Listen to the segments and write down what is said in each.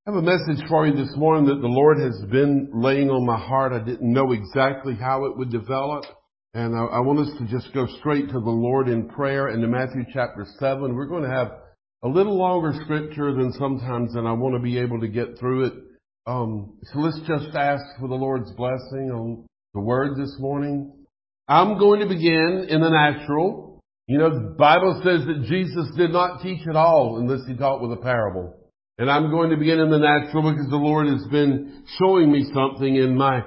I have a message for you this morning that the Lord has been laying on my heart. I didn't know exactly how it would develop. And I want us to just go straight to the Lord in prayer into Matthew chapter 7. We're going to have a little longer scripture than sometimes, and I want to be able to get through it. So let's just ask for the Lord's blessing on the word this morning. I'm going to begin in the natural. You know, the Bible says that Jesus did not teach at all unless he taught with a parable. And I'm going to begin in the natural because the Lord has been showing me something in my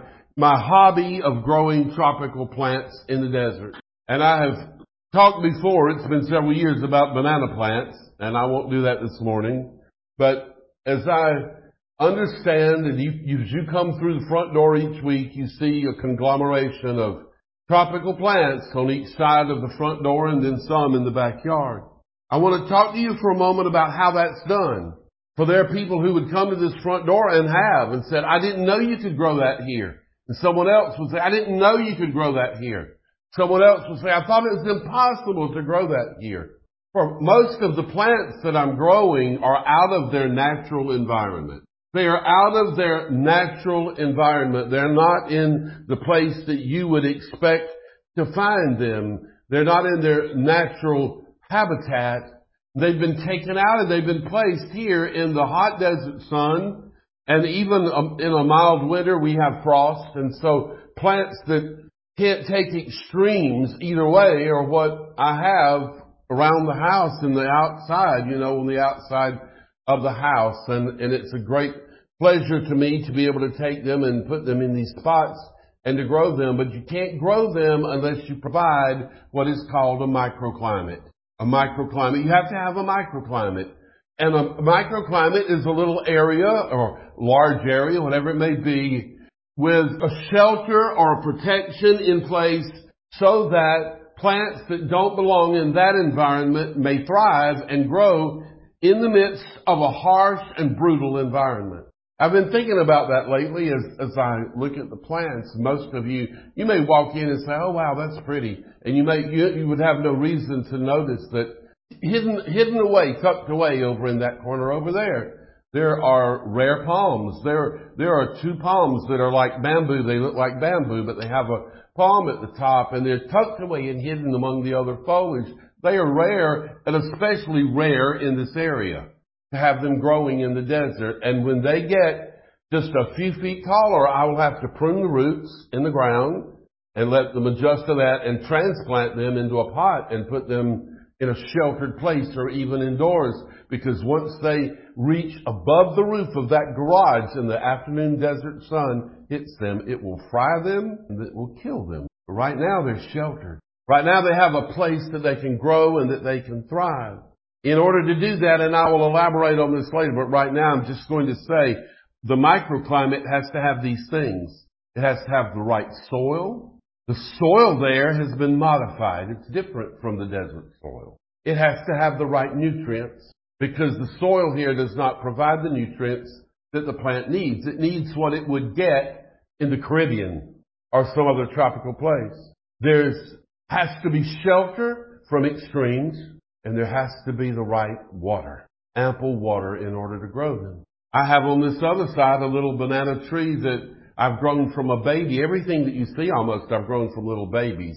hobby of growing tropical plants in the desert. And I have talked before, it's been several years, about banana plants, and I won't do that this morning. But as I understand, and as you come through the front door each week, you see a conglomeration of tropical plants on each side of the front door and then some in the backyard. I want to talk to you for a moment about how that's done. For there are people who would come to this front door and said, I didn't know you could grow that here. And someone else would say, I didn't know you could grow that here. Someone else would say, I thought it was impossible to grow that here. For most of the plants that I'm growing are out of their natural environment. They are out of their natural environment. They're not in the place that you would expect to find them. They're not in their natural habitat. They've been taken out and they've been placed here in the hot desert sun. And even in a mild winter, we have frost. And so plants that can't take extremes either way are what I have around the house and the outside, on the outside of the house. And it's a great pleasure to me to be able to take them and put them in these spots and to grow them. But you can't grow them unless you provide what is called a microclimate. A microclimate. You have to have a microclimate. And a microclimate is a little area or large area, whatever it may be, with a shelter or a protection in place so that plants that don't belong in that environment may thrive and grow in the midst of a harsh and brutal environment. I've been thinking about that lately as I look at the plants. Most of you may walk in and say, oh wow, that's pretty. And you would have no reason to notice that hidden away, tucked away over in that corner over there are rare palms. There are two palms that are like bamboo. They look like bamboo, but they have a palm at the top and they're tucked away and hidden among the other foliage. They are rare and especially rare in this area to have them growing in the desert. And when they get just a few feet taller, I will have to prune the roots in the ground and let them adjust to that and transplant them into a pot and put them in a sheltered place or even indoors. Because once they reach above the roof of that garage and the afternoon desert sun hits them, it will fry them and it will kill them. But right now they're sheltered. Right now they have a place that they can grow and that they can thrive. In order to do that, and I will elaborate on this later, but right now I'm just going to say the microclimate has to have these things. It has to have the right soil. The soil there has been modified. It's different from the desert soil. It has to have the right nutrients because the soil here does not provide the nutrients that the plant needs. It needs what it would get in the Caribbean or some other tropical place. There has to be shelter from extremes. And there has to be the right water, ample water in order to grow them. I have on this other side a little banana tree that I've grown from a baby. Everything that you see almost I've grown from little babies.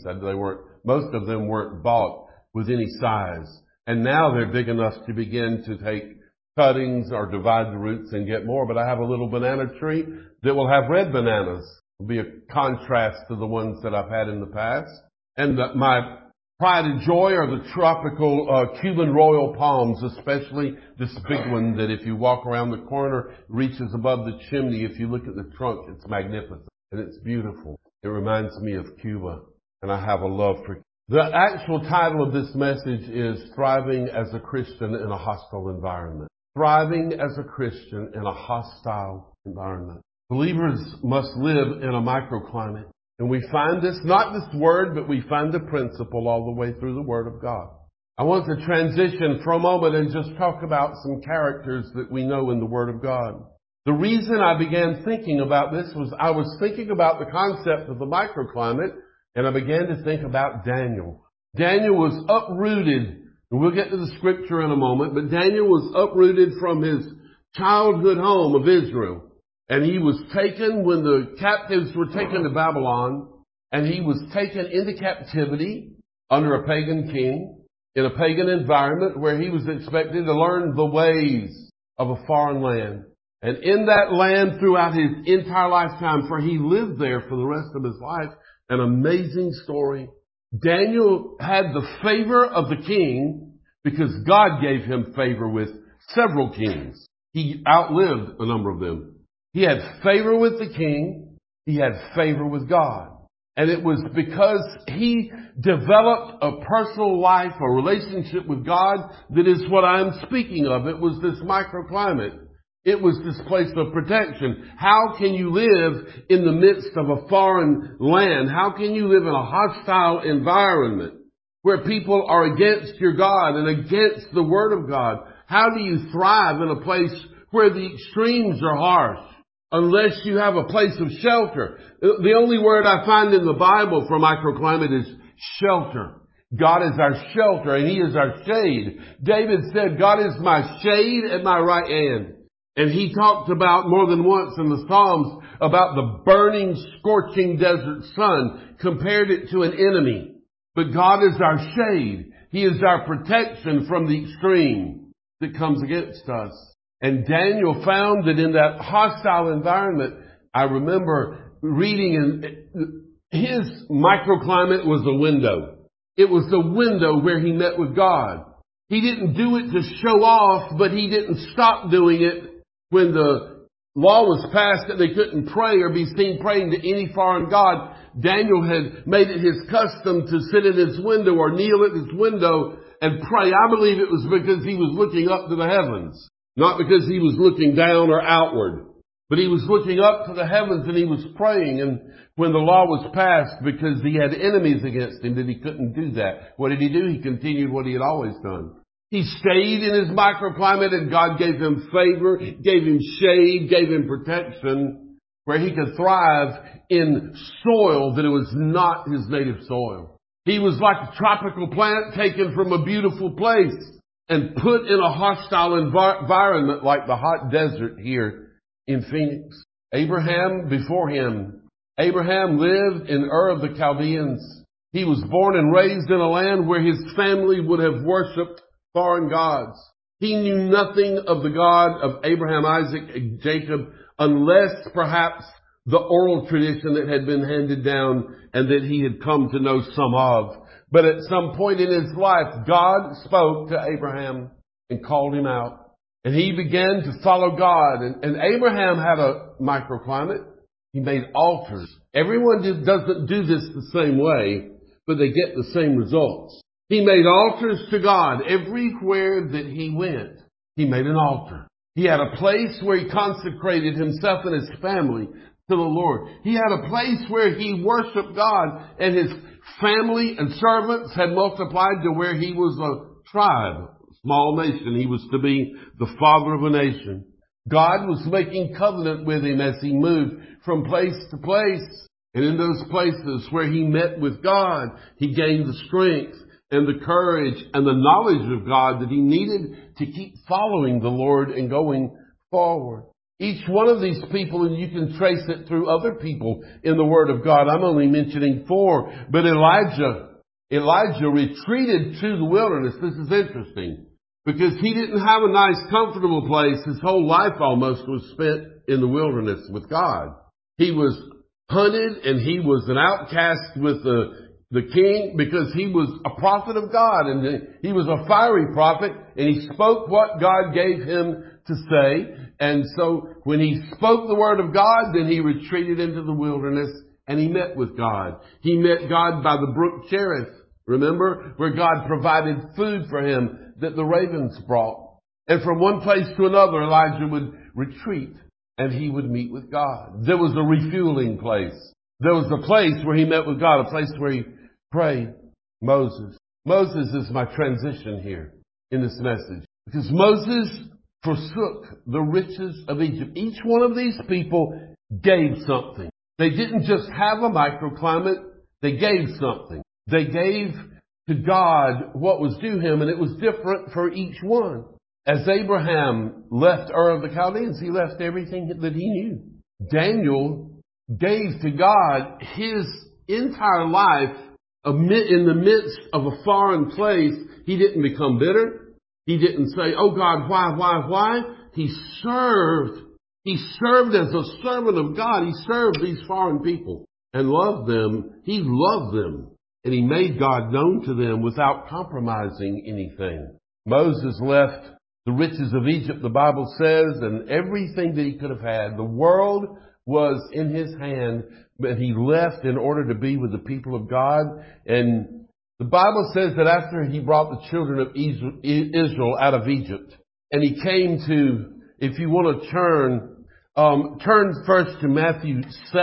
Most of them weren't bought with any size. And now they're big enough to begin to take cuttings or divide the roots and get more. But I have a little banana tree that will have red bananas. It'll be a contrast to the ones that I've had in the past. And my pride and joy are the tropical Cuban royal palms, especially this big one that if you walk around the corner, reaches above the chimney. If you look at the trunk, it's magnificent and it's beautiful. It reminds me of Cuba, and I have a love for Cuba. The actual title of this message is Thriving as a Christian in a Hostile Environment. Thriving as a Christian in a hostile environment. Believers must live in a microclimate. And we find this, not this word, but we find the principle all the way through the Word of God. I want to transition for a moment and just talk about some characters that we know in the Word of God. The reason I began thinking about this was I was thinking about the concept of the microclimate, and I began to think about Daniel. Daniel was uprooted, and we'll get to the scripture in a moment, but Daniel was uprooted from his childhood home of Israel. And he was taken when the captives were taken to Babylon, and he was taken into captivity under a pagan king in a pagan environment where he was expected to learn the ways of a foreign land. And in that land throughout his entire lifetime, for he lived there for the rest of his life, an amazing story. Daniel had the favor of the king because God gave him favor with several kings. He outlived a number of them. He had favor with the king. He had favor with God. And it was because he developed a personal life, a relationship with God, that is what I'm speaking of. It was this microclimate. It was this place of protection. How can you live in the midst of a foreign land? How can you live in a hostile environment where people are against your God and against the Word of God? How do you thrive in a place where the extremes are harsh? Unless you have a place of shelter. The only word I find in the Bible for microclimate is shelter. God is our shelter and He is our shade. David said, God is my shade at my right hand. And he talked about more than once in the Psalms about the burning, scorching desert sun, compared it to an enemy. But God is our shade. He is our protection from the extreme that comes against us. And Daniel found that in that hostile environment, I remember reading his microclimate was a window. It was the window where he met with God. He didn't do it to show off, but he didn't stop doing it when the law was passed that they couldn't pray or be seen praying to any foreign god. Daniel had made it his custom to sit at his window or kneel at his window and pray. I believe it was because he was looking up to the heavens. Not because he was looking down or outward, but he was looking up to the heavens and he was praying. And when the law was passed, because he had enemies against him, that he couldn't do that. What did he do? He continued what he had always done. He stayed in his microclimate and God gave him favor, gave him shade, gave him protection where he could thrive in soil that it was not his native soil. He was like a tropical plant taken from a beautiful place and put in a hostile environment like the hot desert here in Phoenix. Abraham before him. Abraham lived in Ur of the Chaldeans. He was born and raised in a land where his family would have worshipped foreign gods. He knew nothing of the God of Abraham, Isaac, and Jacob, unless perhaps the oral tradition that had been handed down and that he had come to know some of. But at some point in his life, God spoke to Abraham and called him out. And he began to follow God. And Abraham had a microclimate. He made altars. Everyone doesn't do this the same way, but they get the same results. He made altars to God everywhere that he went. He made an altar. He had a place where he consecrated himself and his family to the Lord. He had a place where he worshiped God, and his family and servants had multiplied to where he was a tribe, a small nation. He was to be the father of a nation. God was making covenant with him as he moved from place to place. And in those places where he met with God, he gained the strength and the courage and the knowledge of God that he needed to keep following the Lord and going forward. Each one of these people, and you can trace it through other people in the Word of God. I'm only mentioning 4. But Elijah retreated to the wilderness. This is interesting because he didn't have a nice, comfortable place. His whole life almost was spent in the wilderness with God. He was hunted and he was an outcast with the king because he was a prophet of God, and he was a fiery prophet, and he spoke what God gave him to say. And so when he spoke the word of God, then he retreated into the wilderness and he met with God. He met God by the brook Cherith, remember, where God provided food for him that the ravens brought. And from one place to another, Elijah would retreat and he would meet with God. There was a refueling place. There was a place where he met with God, a place where he prayed. Moses. Moses is my transition here in this message, because Moses forsook the riches of Egypt. Each one of these people gave something. They didn't just have a microclimate. They gave something. They gave to God what was due him, and it was different for each one. As Abraham left Ur of the Chaldeans, he left everything that he knew. Daniel gave to God his entire life in the midst of a foreign place. He didn't become bitter. He didn't say, oh God, why? He served. He served as a servant of God. He served these foreign people and loved them. He loved them. And he made God known to them without compromising anything. Moses left the riches of Egypt, the Bible says, and everything that he could have had. The world was in his hand, but he left in order to be with the people of God. And the Bible says that after he brought the children of Israel out of Egypt, and he came to, if you want to turn first to Matthew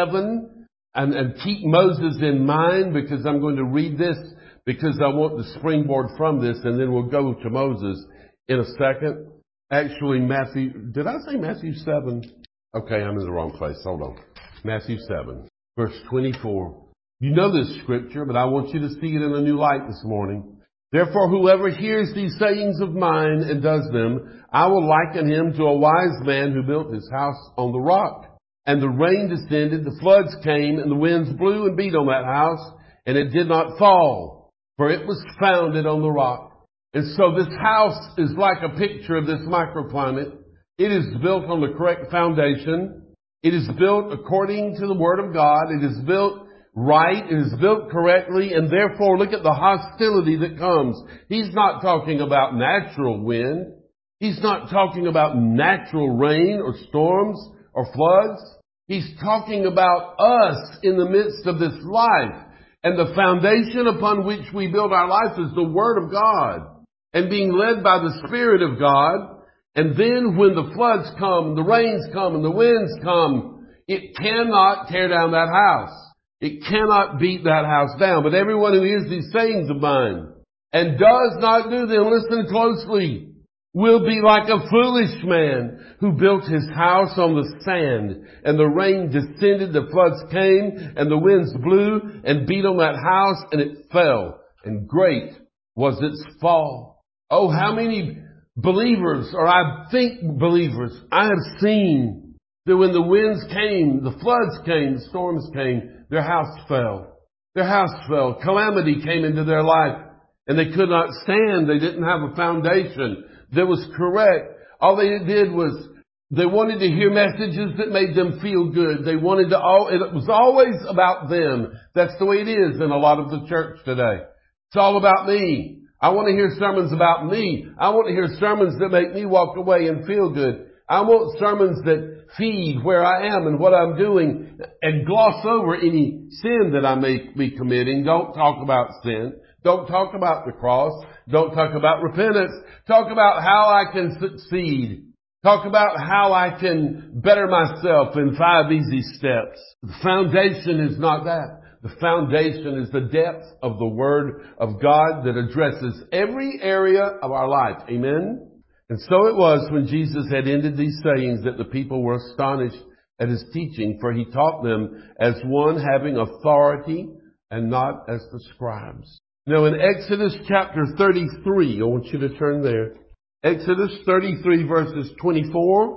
7, and keep Moses in mind, because I'm going to read this, because I want to springboard from this, and then we'll go to Moses in a second. Actually, did I say Matthew 7? Okay, I'm in the wrong place. Hold on. Matthew 7, verse 24. You know this scripture, but I want you to see it in a new light this morning. Therefore, whoever hears these sayings of mine and does them, I will liken him to a wise man who built his house on the rock. And the rain descended, the floods came, and the winds blew and beat on that house, and it did not fall, for it was founded on the rock. And so this house is like a picture of this microclimate. It is built on the correct foundation. It is built according to the Word of God. It is built right. It is built correctly. And therefore, look at the hostility that comes. He's not talking about natural wind. He's not talking about natural rain or storms or floods. He's talking about us in the midst of this life. And the foundation upon which we build our life is the Word of God. And being led by the Spirit of God. And then when the floods come, the rains come, and the winds come, it cannot tear down that house. It cannot beat that house down. But everyone who hears these sayings of mine and does not do them, listen closely, will be like a foolish man who built his house on the sand, and the rain descended, the floods came, and the winds blew and beat on that house, and it fell, and great was its fall. Oh, how many believers, or I think believers, I have seen that when the winds came, the floods came, the storms came, their house fell. Their house fell. Calamity came into their life, and they could not stand. They didn't have a foundation that was correct. All they did was they wanted to hear messages that made them feel good. They wanted it was always about them. That's the way it is in a lot of the church today. It's all about me. I want to hear sermons about me. I want to hear sermons that make me walk away and feel good. I want sermons that feed where I am and what I'm doing and gloss over any sin that I may be committing. Don't talk about sin. Don't talk about the cross. Don't talk about repentance. Talk about how I can succeed. Talk about how I can better myself in 5 easy steps. The foundation is not that. The foundation is the depth of the Word of God that addresses every area of our life. Amen? And so it was when Jesus had ended these sayings that the people were astonished at his teaching, for he taught them as one having authority and not as the scribes. Now in Exodus chapter 33, I want you to turn there. Exodus 33 verse 7,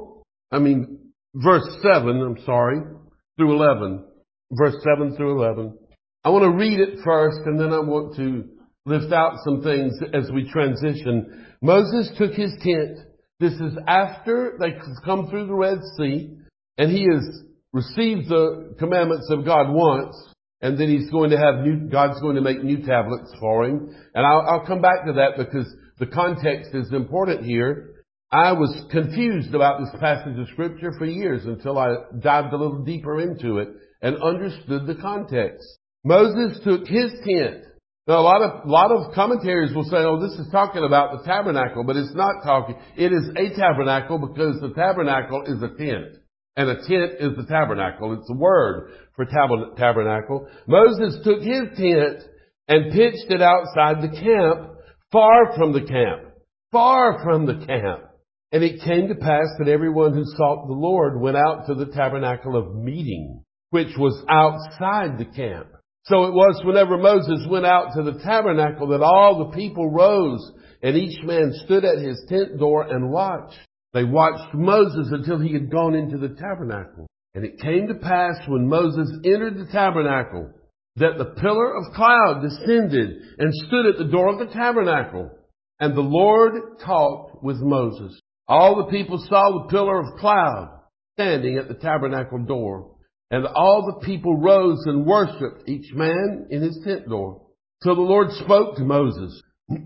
through 11. Verse 7 through 11. I want to read it first, and then I want to lift out some things as we transition. Moses took his tent. This is after they come through the Red Sea, and he has received the commandments of God once, and then God's going to make new tablets for him. And I'll come back to that because the context is important here. I was confused about this passage of Scripture for years until I dived a little deeper into it and understood the context. Moses took his tent. Now, a lot of commentaries will say, oh, this is talking about the tabernacle, but it's not talking. It is a tabernacle because the tabernacle is a tent. And a tent is the tabernacle. It's a word for tabernacle. Moses took his tent and pitched it outside the camp, far from the camp. Far from the camp. And it came to pass that everyone who sought the Lord went out to the tabernacle of meeting, which was outside the camp. So it was whenever Moses went out to the tabernacle that all the people rose and each man stood at his tent door and watched. They watched Moses until he had gone into the tabernacle. And it came to pass when Moses entered the tabernacle that the pillar of cloud descended and stood at the door of the tabernacle. And the Lord talked with Moses. All the people saw the pillar of cloud standing at the tabernacle door. And all the people rose and worshipped, each man in his tent door. So the Lord spoke to Moses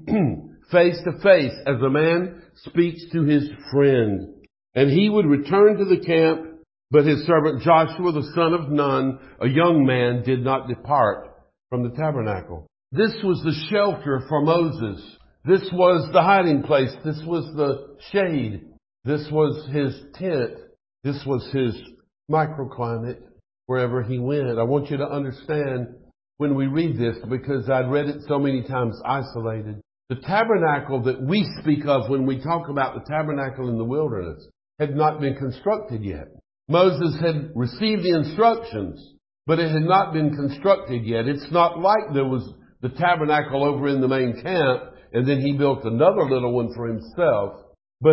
face to face as a man speaks to his friend. And he would return to the camp, but his servant Joshua, the son of Nun, a young man, did not depart from the tabernacle. This was the shelter for Moses. This was the hiding place. This was the shade. This was his tent. This was his microclimate wherever he went. I want you to understand when we read this, because I'd read it so many times isolated. The tabernacle that we speak of when we talk about the tabernacle in the wilderness had not been constructed yet. Moses had received the instructions, but it had not been constructed yet. It's not like there was the tabernacle over in the main camp and then he built another little one for himself. But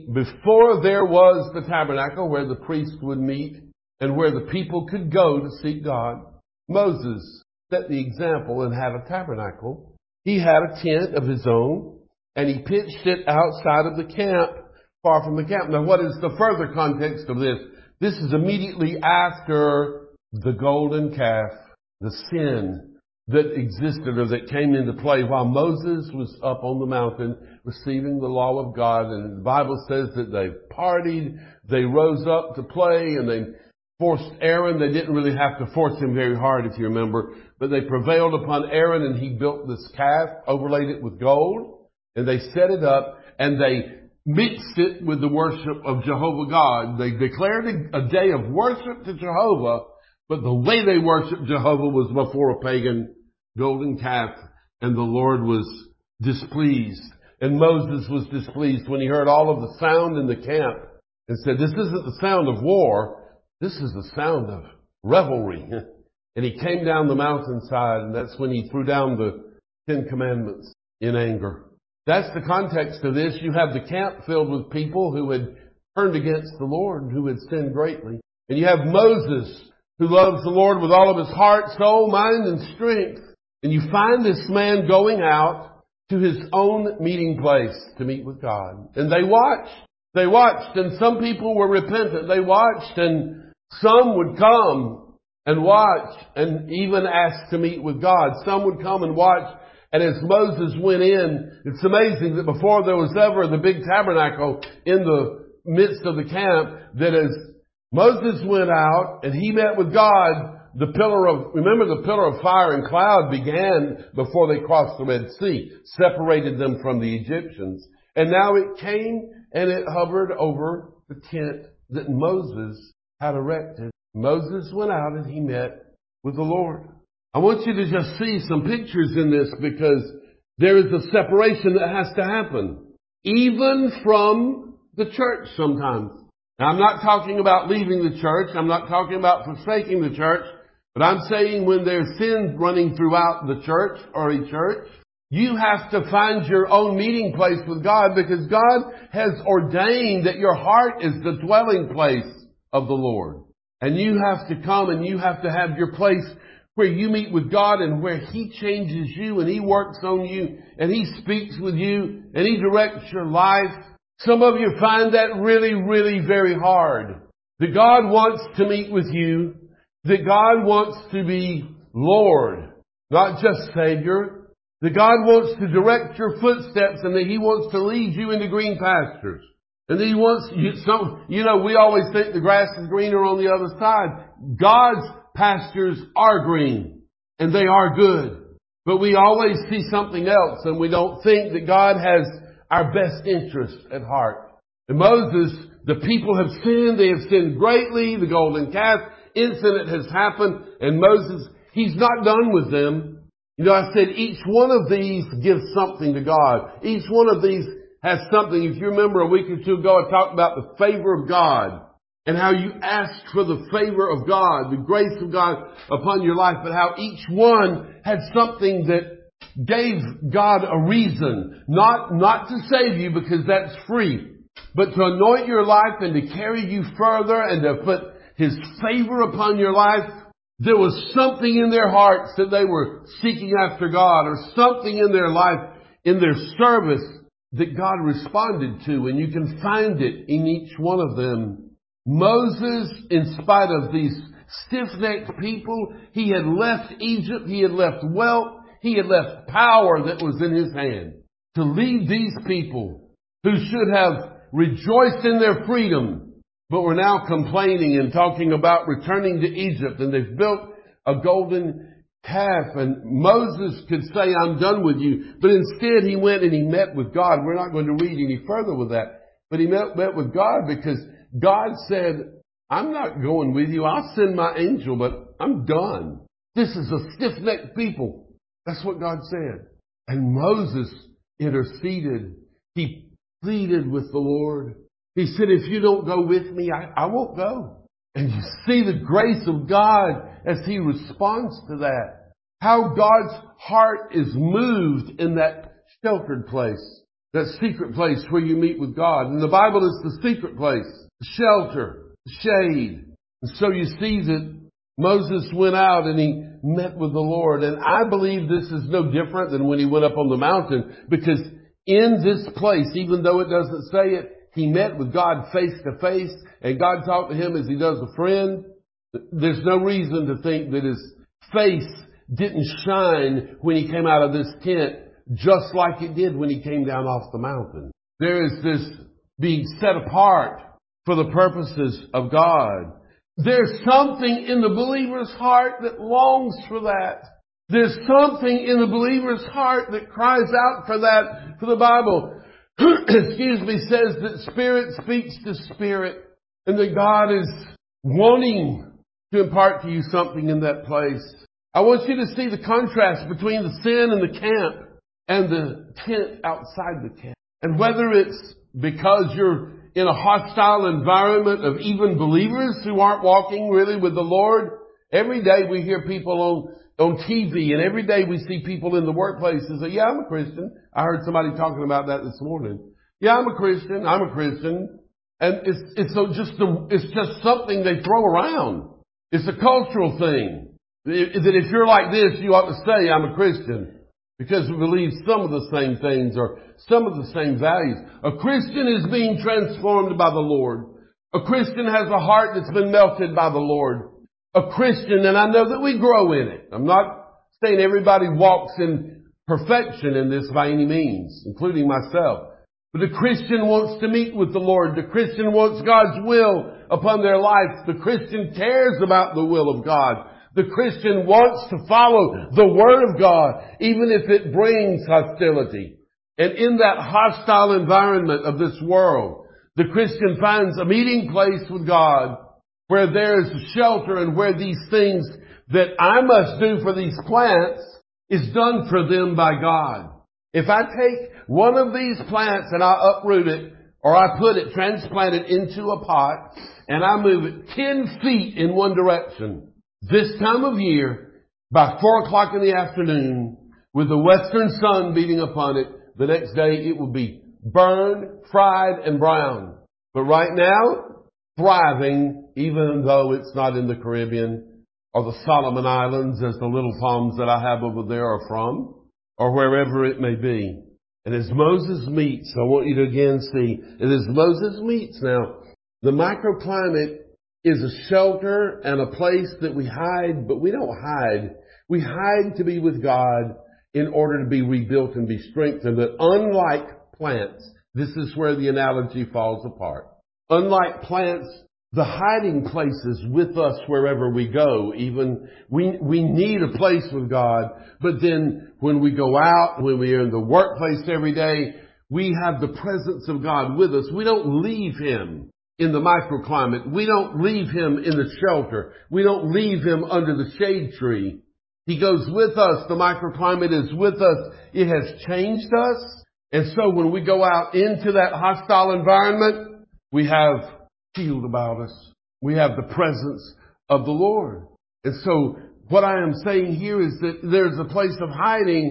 before there was the tabernacle where the priest would meet and where the people could go to seek God, Moses set the example and had a tabernacle. He had a tent of his own, and he pitched it outside of the camp, far from the camp. Now, what is the further context of this? This is immediately after the golden calf, the sin that existed or that came into play while Moses was up on the mountain receiving the law of God. And the Bible says that they partied, they rose up to play, and they forced Aaron. They didn't really have to force him very hard, if you remember, but they prevailed upon Aaron, and he built this calf, overlaid it with gold, and they set it up, and they mixed it with the worship of Jehovah God. They declared a day of worship to Jehovah, but the way they worshiped Jehovah was before a pagan golden calf, and the Lord was displeased. And Moses was displeased when he heard all of the sound in the camp and said, "This isn't the sound of war. This is the sound of revelry." And he came down the mountainside, and that's when he threw down the 10 Commandments in anger. That's the context of this. You have the camp filled with people who had turned against the Lord, who had sinned greatly. And you have Moses, who loves the Lord with all of his heart, soul, mind, and strength. And you find this man going out to his own meeting place to meet with God. And they watched. They watched, and some people were repentant. They watched, and some would come and watch and even ask to meet with God. Some would come and watch. And as Moses went in, it's amazing that before there was ever the big tabernacle in the midst of the camp, that as Moses went out and he met with God, the pillar of fire and cloud began before they crossed the Red Sea, separated them from the Egyptians. And now it came and it hovered over the tent that Moses had erected. Moses went out and he met with the Lord. I want you to just see some pictures in this, because there is a separation that has to happen, even from the church sometimes. Now, I'm not talking about leaving the church. I'm not talking about forsaking the church. But I'm saying when there's sin running throughout the church or a church, you have to find your own meeting place with God, because God has ordained that your heart is the dwelling place of the Lord. And you have to come and you have to have your place where you meet with God and where He changes you and He works on you and He speaks with you and He directs your life. Some of you find that really, really very hard. That God wants to meet with you. That God wants to be Lord, not just Savior. That God wants to direct your footsteps and that He wants to lead you into green pastures. And that He wants we always think the grass is greener on the other side. God's pastures are green and they are good. But we always see something else and we don't think that God has our best interest at heart. And Moses, the people have sinned. They have sinned greatly. The golden calf incident has happened. And Moses, he's not done with them. I said each one of these gives something to God. Each one of these has something. If you remember a week or two ago, I talked about the favor of God and how you asked for the favor of God, the grace of God upon your life, but how each one had something that gave God a reason, not to save you because that's free, but to anoint your life and to carry you further and to put His favor upon your life. There was something in their hearts that they were seeking after God, or something in their life, in their service, that God responded to, and you can find it in each one of them. Moses, in spite of these stiff-necked people, he had left Egypt, he had left wealth, he had left power that was in his hand to lead these people who should have rejoiced in their freedom, but were now complaining and talking about returning to Egypt, and they've built a golden calf, and Moses could say, I'm done with you, but instead he went and he met with God. We're not going to read any further with that, but he met with God because God said, I'm not going with you. I'll send my angel, but I'm done. This is a stiff-necked people. That's what God said. And Moses interceded. He pleaded with the Lord. He said, if you don't go with me, I won't go. And you see the grace of God as He responds to that. How God's heart is moved in that sheltered place, that secret place where you meet with God. And the Bible is the secret place, the shelter, the shade. And so you see that Moses went out and he met with the Lord. And I believe this is no different than when he went up on the mountain, because in this place, even though it doesn't say it, he met with God face to face, and God talked to him as He does a friend. There's no reason to think that his face didn't shine when he came out of this tent, just like it did when he came down off the mountain. There is this being set apart for the purposes of God. There's something in the believer's heart that longs for that. There's something in the believer's heart that cries out for that. For the Bible, says that spirit speaks to spirit, and that God is wanting to impart to you something in that place. I want you to see the contrast between the sin in the camp and the tent outside the camp. And whether it's because you're in a hostile environment of even believers who aren't walking really with the Lord. Every day we hear people on TV, and every day we see people in the workplace who say, yeah, I'm a Christian. I heard somebody talking about that this morning. Yeah, I'm a Christian. And it's just something they throw around. It's a cultural thing. That if you're like this, you ought to say, I'm a Christian. Because we believe some of the same things or some of the same values. A Christian is being transformed by the Lord. A Christian has a heart that's been melted by the Lord. A Christian, and I know that we grow in it. I'm not saying everybody walks in perfection in this by any means, including myself. But the Christian wants to meet with the Lord. The Christian wants God's will upon their life. The Christian cares about the will of God. The Christian wants to follow the Word of God, even if it brings hostility. And in that hostile environment of this world, the Christian finds a meeting place with God where there's shelter and where these things that I must do for these plants is done for them by God. If I take one of these plants and I uproot it, or I transplant it into a pot, and I move it 10 feet in one direction, this time of year, by 4 o'clock in the afternoon, with the western sun beating upon it, the next day it will be burned, fried, and brown. But right now, thriving, even though it's not in the Caribbean or the Solomon Islands, as the little palms that I have over there are from, or wherever it may be. And as Moses meets, I want you to again see, and as Moses meets now, the microclimate is a shelter and a place that we hide, but we don't hide. We hide to be with God in order to be rebuilt and be strengthened. But unlike plants, this is where the analogy falls apart. Unlike plants, the hiding place is with us wherever we go. Even we need a place with God, but then when we go out, when we are in the workplace every day, we have the presence of God with us. We don't leave Him in the microclimate. We don't leave Him in the shelter. We don't leave Him under the shade tree. He goes with us. The microclimate is with us. It has changed us. And so when we go out into that hostile environment, we have shield about us. We have the presence of the Lord. And so what I am saying here is that there's a place of hiding,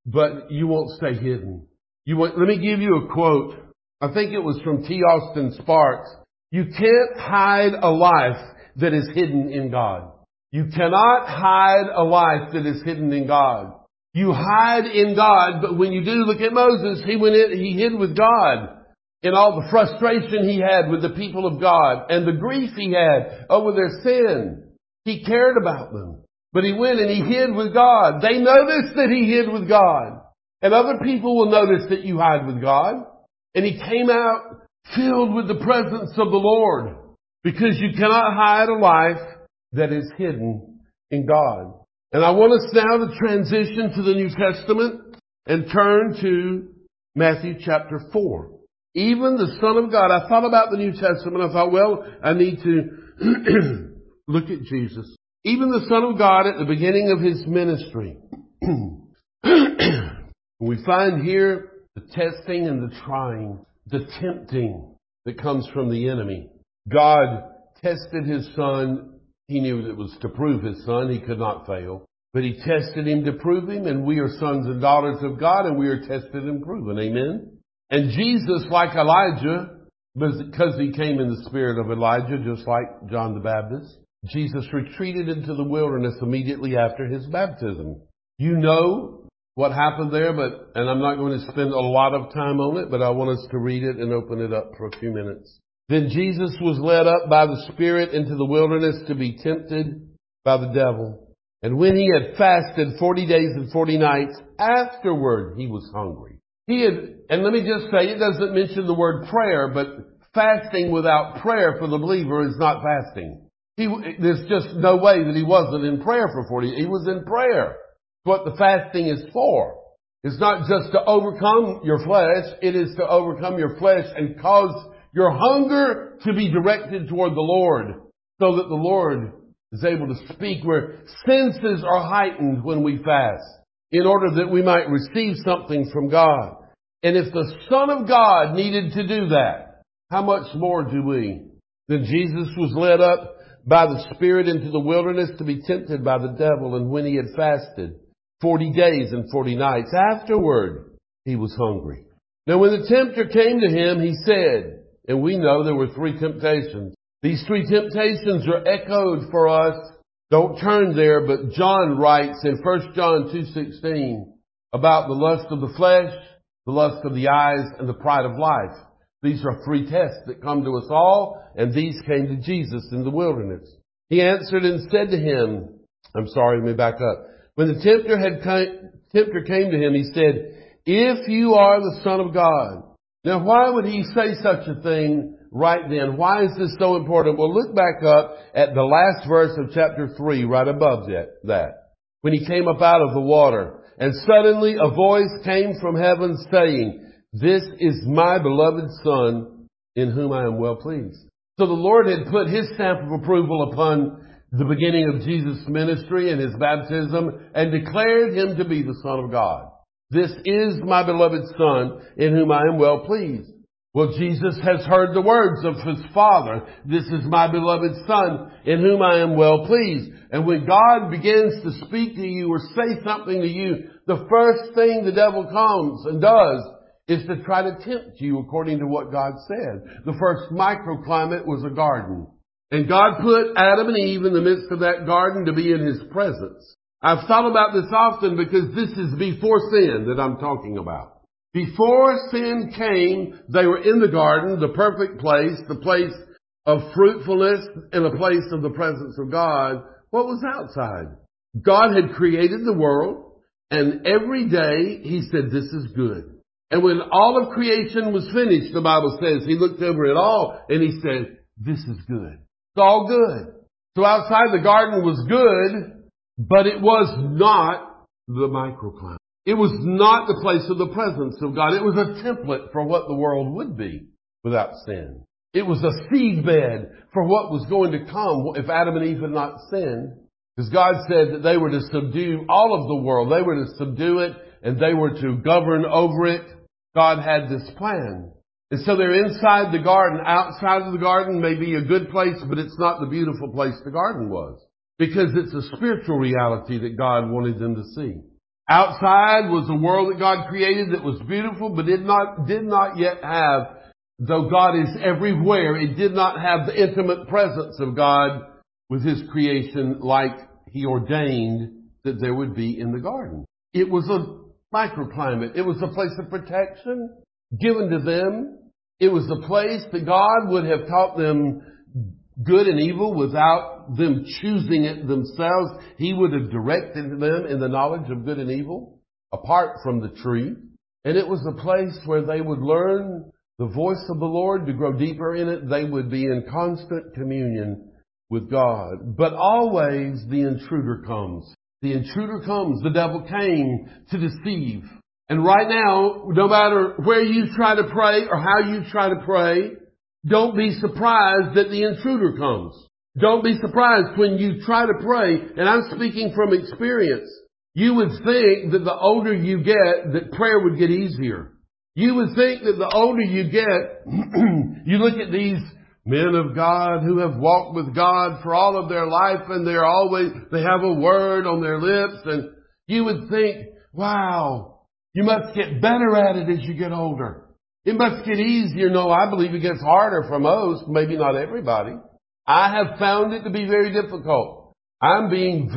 but you won't stay hidden. Let me give you a quote. I think it was from T. Austin Sparks. You can't hide a life that is hidden in God. You cannot hide a life that is hidden in God. You hide in God, but when you do, look at Moses. He hid with God in all the frustration he had with the people of God and the grief he had over their sin. He cared about them, but he went and he hid with God. They noticed that he hid with God, and other people will notice that you hide with God. And he came out filled with the presence of the Lord, because you cannot hide a life that is hidden in God. And I want us now to transition to the New Testament and turn to Matthew chapter 4. Even the Son of God. I thought about the New Testament. I thought, well, I need to look at Jesus. Even the Son of God at the beginning of his ministry. We find here the testing and the trying, the tempting that comes from the enemy. God tested his Son. He knew it was to prove his Son. He could not fail. But he tested him to prove him, and we are sons and daughters of God, and we are tested and proven. Amen? And Jesus, like Elijah, because he came in the spirit of Elijah, just like John the Baptist, Jesus retreated into the wilderness immediately after his baptism. You know what happened there, and I'm not going to spend a lot of time on it, but I want us to read it and open it up for a few minutes. Then Jesus was led up by the Spirit into the wilderness to be tempted by the devil. And when he had fasted 40 days and 40 nights, afterward he was hungry. And let me just say, it doesn't mention the word prayer, but fasting without prayer for the believer is not fasting. There's just no way that he wasn't in prayer for 40. He was in prayer. What the fasting is for. It's not just to overcome your flesh. It is to overcome your flesh and cause your hunger to be directed toward the Lord, so that the Lord is able to speak, where senses are heightened when we fast, in order that we might receive something from God. And if the Son of God needed to do that, how much more do we? Then Jesus was led up by the Spirit into the wilderness to be tempted by the devil. And when he had fasted 40 days and 40 nights, afterward he was hungry. Now when the tempter came to him, he said, and we know there were 3 temptations. These 3 temptations are echoed for us. Don't turn there, but John writes in 1 John 2:16 about the lust of the flesh, the lust of the eyes, and the pride of life. These are 3 tests that come to us all, and these came to Jesus in the wilderness. He answered and said to him, let me back up. When the tempter came to him, he said, if you are the Son of God. Now, why would he say such a thing right then? Why is this so important? Well, look back up at the last verse of chapter 3, right above that. When he came up out of the water, and suddenly a voice came from heaven saying, this is my beloved Son, in whom I am well pleased. So the Lord had put his stamp of approval upon the beginning of Jesus' ministry and his baptism, and declared him to be the Son of God. This is my beloved Son, in whom I am well pleased. Well, Jesus has heard the words of his Father. This is my beloved Son, in whom I am well pleased. And when God begins to speak to you or say something to you, the first thing the devil comes and does is to try to tempt you according to what God said. The first microclimate was a garden. And God put Adam and Eve in the midst of that garden to be in his presence. I've thought about this often because this is before sin that I'm talking about. Before sin came, they were in the garden, the perfect place, the place of fruitfulness and a place of the presence of God. What was outside? God had created the world, and every day he said, this is good. And when all of creation was finished, the Bible says, he looked over it all and he said, this is good. It's all good. So outside the garden was good, but it was not the microclimate. It was not the place of the presence of God. It was a template for what the world would be without sin. It was a seedbed for what was going to come if Adam and Eve had not sinned. Because God said that they were to subdue all of the world. They were to subdue it and they were to govern over it. God had this plan. And so they're inside the garden. Outside of the garden may be a good place, but it's not the beautiful place the garden was. Because it's a spiritual reality that God wanted them to see. Outside was a world that God created that was beautiful, but did not yet have, though God is everywhere, it did not have the intimate presence of God with His creation like He ordained that there would be in the garden. It was a microclimate. It was a place of protection given to them. It was a place that God would have taught them good and evil without them choosing it themselves. He would have directed them in the knowledge of good and evil apart from the tree. And it was a place where they would learn the voice of the Lord. To grow deeper in it, they would be in constant communion with God. But always the intruder comes. The intruder comes. The devil came to deceive. And right now, no matter where you try to pray or how you try to pray, don't be surprised that the intruder comes. Don't be surprised when you try to pray, and I'm speaking from experience. You would think that the older you get, that prayer would get easier. You would think that the older you get, you look at these men of God who have walked with God for all of their life, and they have a word on their lips, and you would think, wow, you must get better at it as you get older. It must get easier. No, I believe it gets harder for most, maybe not everybody. I have found it to be very difficult. I'm being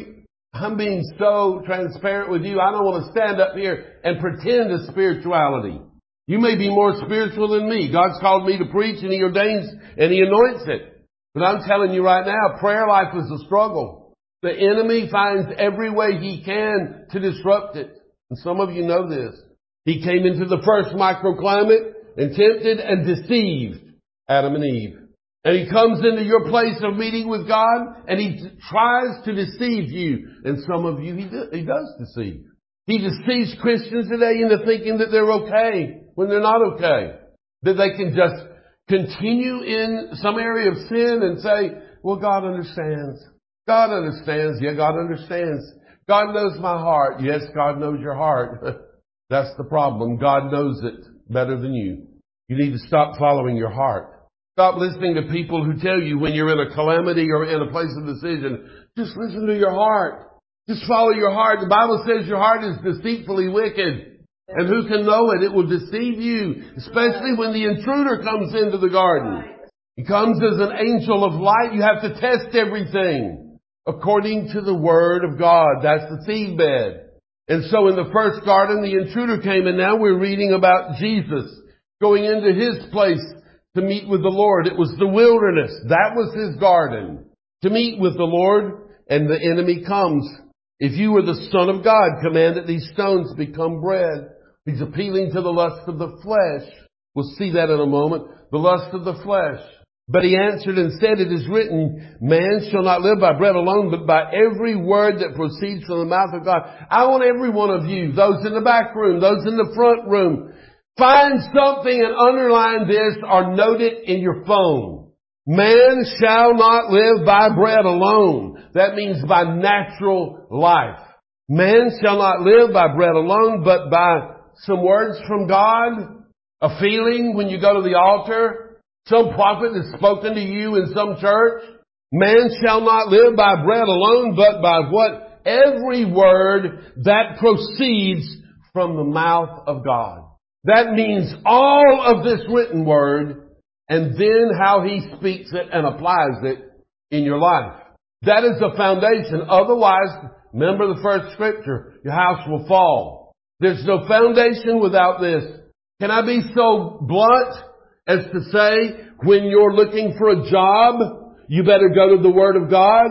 so transparent with you. I don't want to stand up here and pretend a spirituality. You may be more spiritual than me. God's called me to preach, and He ordains and He anoints it. But I'm telling you right now, prayer life is a struggle. The enemy finds every way he can to disrupt it. And some of you know this. He came into the first microclimate and tempted and deceived Adam and Eve. And he comes into your place of meeting with God, and he tries to deceive you. And some of you, he does deceive. He deceives Christians today into thinking that they're okay when they're not okay. That they can just continue in some area of sin and say, well, God understands. God understands. Yeah, God understands. God knows my heart. Yes, God knows your heart. That's the problem. God knows it better than you. You need to stop following your heart. Stop listening to people who tell you when you're in a calamity or in a place of decision, just listen to your heart. Just follow your heart. The Bible says your heart is deceitfully wicked. And who can know it? It will deceive you, especially when the intruder comes into the garden. He comes as an angel of light. You have to test everything according to the Word of God. That's the seedbed. And so in the first garden, the intruder came, and now we're reading about Jesus going into His place to meet with the Lord. It was the wilderness. That was His garden, to meet with the Lord, and the enemy comes. If you were the Son of God, command that these stones become bread. He's appealing to the lust of the flesh. We'll see that in a moment. The lust of the flesh. But He answered and said, it is written, man shall not live by bread alone, but by every word that proceeds from the mouth of God. I want every one of you, those in the back room, those in the front room, find something and underline this or note it in your phone. Man shall not live by bread alone. That means by natural life. Man shall not live by bread alone, but by some words from God, a feeling when you go to the altar, some prophet has spoken to you in some church. Man shall not live by bread alone, but by what? Every word that proceeds from the mouth of God. That means all of this written word, and then how He speaks it and applies it in your life. That is the foundation. Otherwise, remember the first scripture, your house will fall. There's no foundation without this. Can I be so blunt as to say, when you're looking for a job, you better go to the Word of God?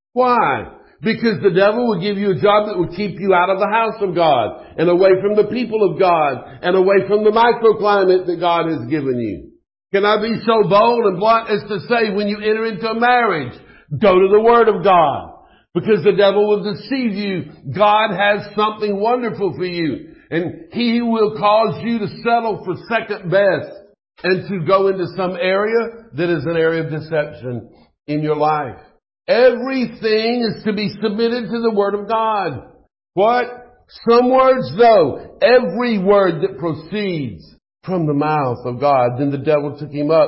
Why? Because the devil will give you a job that will keep you out of the house of God, and away from the people of God, and away from the microclimate that God has given you. Can I be so bold and blunt as to say, when you enter into a marriage, go to the Word of God? Because the devil will deceive you. God has something wonderful for you, and he will cause you to settle for second best and to go into some area that is an area of deception in your life. Everything is to be submitted to the Word of God. What? Some words though, every word that proceeds from the mouth of God. Then the devil took him up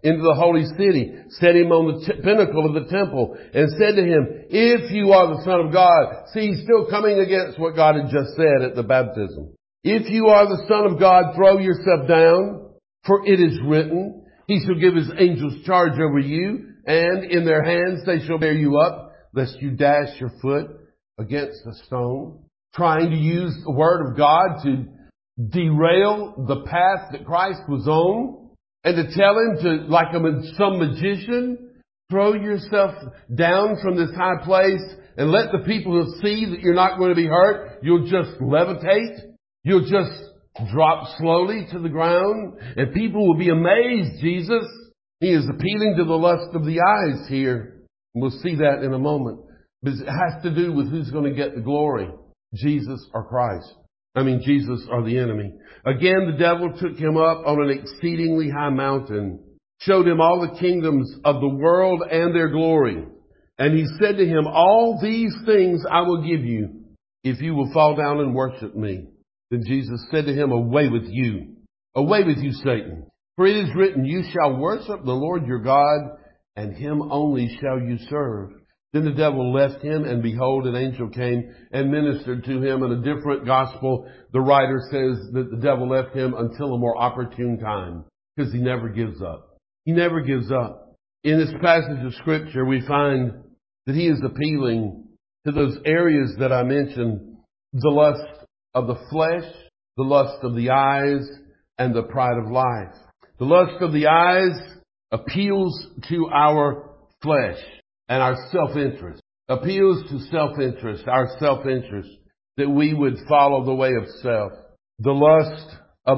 into the holy city, set him on the pinnacle of the temple, and said to him, if you are the Son of God. See, he's still coming against what God had just said at the baptism. If you are the Son of God, throw yourself down, for it is written, he shall give his angels charge over you, and in their hands they shall bear you up, lest you dash your foot against a stone. Trying to use the word of God to derail the path that Christ was on, and to tell him to, like some magician, throw yourself down from this high place and let the people see that you're not going to be hurt. You'll just levitate. You'll just drop slowly to the ground, and people will be amazed, Jesus. He is appealing to the lust of the eyes here. We'll see that in a moment. But it has to do with who's going to get the glory, Jesus or Christ. Jesus or the enemy. Again, the devil took him up on an exceedingly high mountain, showed him all the kingdoms of the world and their glory. And he said to him, all these things I will give you if you will fall down and worship me. Then Jesus said to him, away with you, Satan. For it is written, you shall worship the Lord your God, and him only shall you serve. Then the devil left him, and behold, an angel came and ministered to him. In a different gospel, the writer says that the devil left him until a more opportune time, because he never gives up. He never gives up. In this passage of Scripture, we find that he is appealing to those areas that I mentioned, the lust of the flesh, the lust of the eyes, and the pride of life. The lust of the eyes appeals to our flesh and our self-interest. Appeals to self-interest, our self-interest, that we would follow the way of self. The lust of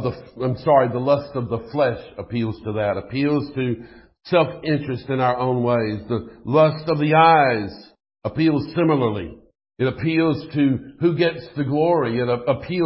the flesh appeals to that, appeals to self-interest in our own ways. The lust of the eyes appeals similarly. It appeals to who gets the glory. It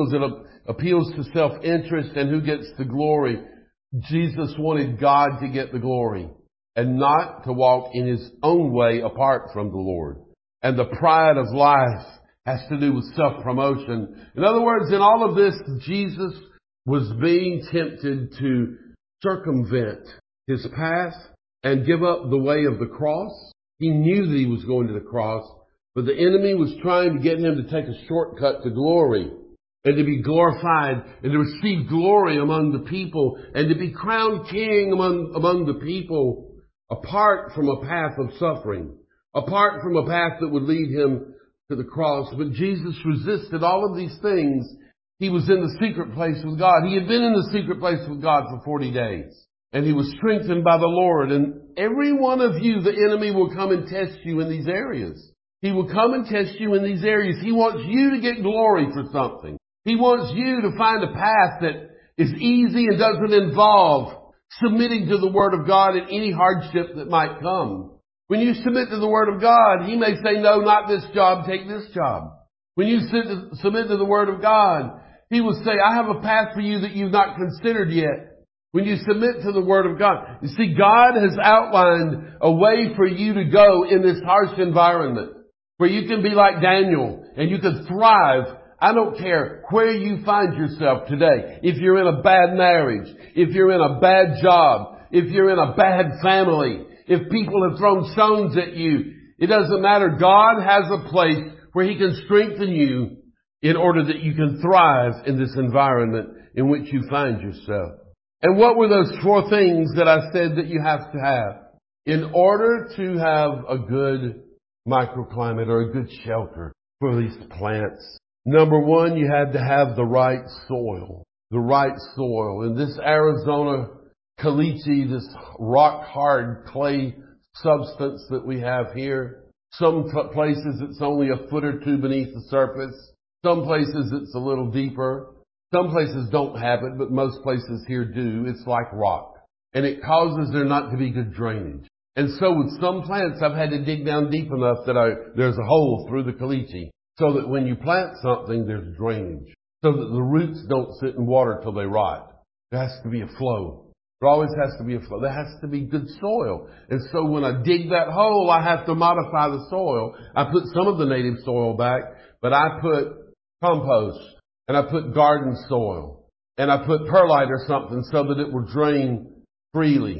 appeals to self-interest and who gets the glory. Jesus wanted God to get the glory and not to walk in his own way apart from the Lord. And the pride of life has to do with self-promotion. In other words, in all of this, Jesus was being tempted to circumvent his path and give up the way of the cross. He knew that he was going to the cross, but the enemy was trying to get him to take a shortcut to glory and to be glorified and to receive glory among the people and to be crowned king among the people, apart from a path of suffering, apart from a path that would lead him to the cross. But Jesus resisted all of these things. He was in the secret place with God. He had been in the secret place with God for 40 days. And he was strengthened by the Lord. And every one of you, the enemy will come and test you in these areas. He will come and test you in these areas. He wants you to get glory for something. He wants you to find a path that is easy and doesn't involve submitting to the Word of God in any hardship that might come. When you submit to the Word of God, He may say, no, not this job, take this job. When you submit to the Word of God, He will say, I have a path for you that you've not considered yet. When you submit to the Word of God, you see, God has outlined a way for you to go in this harsh environment where you can be like Daniel and you can thrive. I don't care where you find yourself today. If you're in a bad marriage, if you're in a bad job, if you're in a bad family, if people have thrown stones at you, it doesn't matter. God has a place where He can strengthen you in order that you can thrive in this environment in which you find yourself. And what were those 4 things that I said that you have to have in order to have a good microclimate or a good shelter for these plants? Number 1, you had to have the right soil. The right soil. In this Arizona caliche, this rock-hard clay substance that we have here, some places it's only a foot or 2 beneath the surface. Some places it's a little deeper. Some places don't have it, but most places here do. It's like rock. And it causes there not to be good drainage. And so with some plants, I've had to dig down deep enough that there's a hole through the caliche, so that when you plant something, there's drainage, so that the roots don't sit in water till they rot. There has to be a flow. There always has to be a flow. There has to be good soil. And so when I dig that hole, I have to modify the soil. I put some of the native soil back, but I put compost, and I put garden soil, and I put perlite or something so that it will drain freely.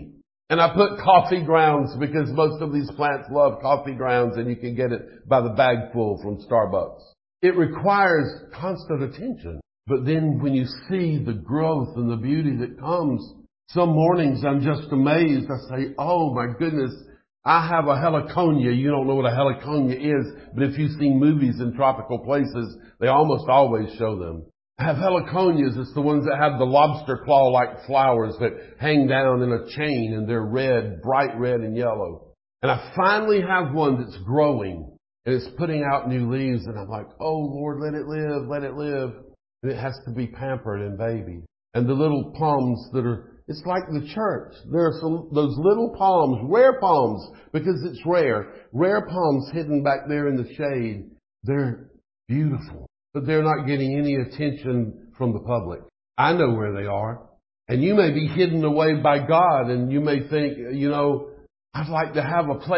And I put coffee grounds because most of these plants love coffee grounds and you can get it by the bagful from Starbucks. It requires constant attention. But then when you see the growth and the beauty that comes, some mornings I'm just amazed. I say, oh my goodness, I have a heliconia. You don't know what a heliconia is, but if you've seen movies in tropical places, they almost always show them. I have heliconias. It's the ones that have the lobster claw-like flowers that hang down in a chain and they're red, bright red and yellow. And I finally have one that's growing and it's putting out new leaves and I'm like, oh Lord, let it live, let it live. And it has to be pampered and babied. And the little palms that are, it's like the church. There are those little palms, rare palms, because it's rare palms hidden back there in the shade. They're beautiful, but they're not getting any attention from the public. I know where they are. And you may be hidden away by God and you may think, I'd like to have a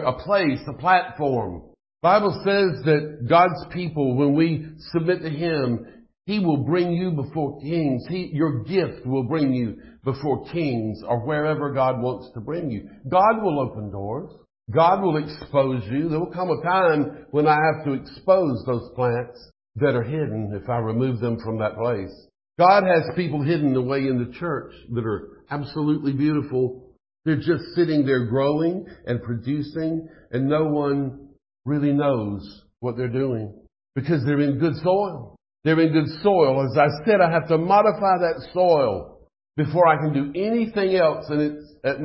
platform. Bible says that God's people, when we submit to Him, He will bring you before kings. Your gift will bring you before kings or wherever God wants to bring you. God will open doors. God will expose you. There will come a time when I have to expose those plants that are hidden if I remove them from that place. God has people hidden away in the church that are absolutely beautiful. They're just sitting there growing and producing and no one really knows what they're doing because they're in good soil. They're in good soil. As I said, I have to modify that soil before I can do anything else. And it's at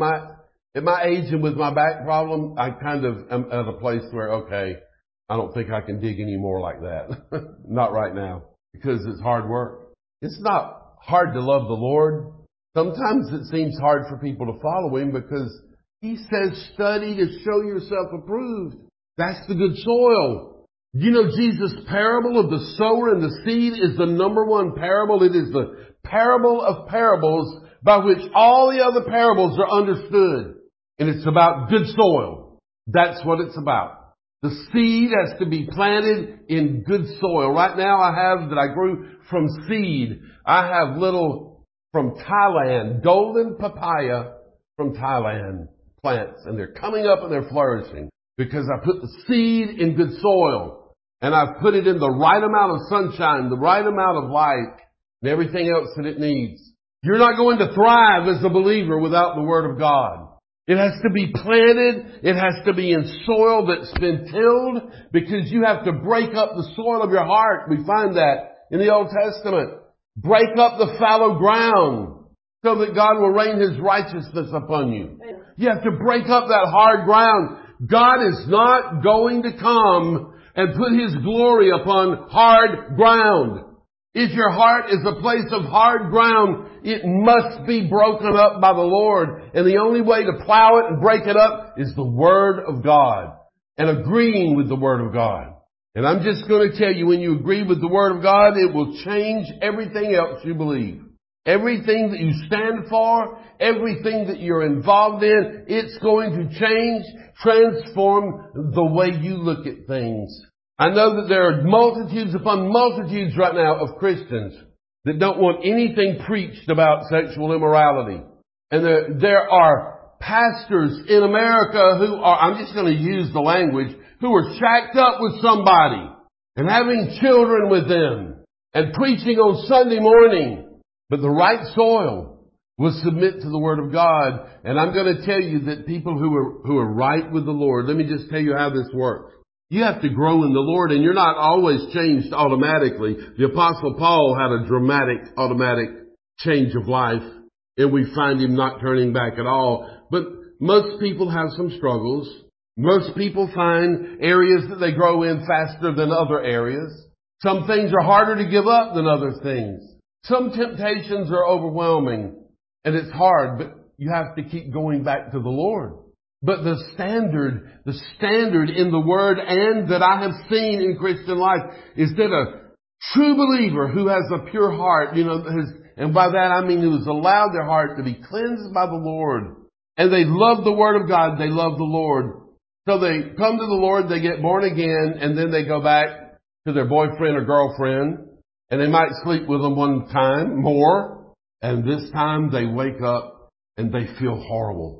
my age and with my back problem, I kind of am at a place where, okay, I don't think I can dig any more like that. Not right now, because it's hard work. It's not hard to love the Lord. Sometimes it seems hard for people to follow Him because He says, study to show yourself approved. That's the good soil. You know, Jesus' parable of the sower and the seed is the number one parable. It is the parable of parables by which all the other parables are understood. And it's about good soil. That's what it's about. The seed has to be planted in good soil. Right now I have that I grew from seed. I have little from Thailand, golden papaya from Thailand plants. And they're coming up and they're flourishing because I put the seed in good soil. And I've put it in the right amount of sunshine, the right amount of light, and everything else that it needs. You're not going to thrive as a believer without the Word of God. It has to be planted. It has to be in soil that's been tilled because you have to break up the soil of your heart. We find that in the Old Testament. Break up the fallow ground so that God will rain His righteousness upon you. You have to break up that hard ground. God is not going to come and put His glory upon hard ground. If your heart is a place of hard ground, it must be broken up by the Lord. And the only way to plow it and break it up is the Word of God and agreeing with the Word of God. And I'm just going to tell you, when you agree with the Word of God, it will change everything else you believe. Everything that you stand for, everything that you're involved in, it's going to change, transform the way you look at things. I know that there are multitudes upon multitudes right now of Christians that don't want anything preached about sexual immorality. And there are pastors in America who are, I'm just going to use the language, who are shacked up with somebody and having children with them and preaching on Sunday morning. But the right soil will submit to the Word of God. And I'm going to tell you that people who are right with the Lord, let me just tell you how this works. You have to grow in the Lord, and you're not always changed automatically. The Apostle Paul had a dramatic, automatic change of life, and we find him not turning back at all. But most people have some struggles. Most people find areas that they grow in faster than other areas. Some things are harder to give up than other things. Some temptations are overwhelming, and it's hard, but you have to keep going back to the Lord. But the standard in the Word and that I have seen in Christian life is that a true believer who has a pure heart, and by that I mean who has allowed their heart to be cleansed by the Lord, and they love the Word of God, they love the Lord. So they come to the Lord, they get born again, and then they go back to their boyfriend or girlfriend, and they might sleep with them one time more, and this time they wake up and they feel horrible.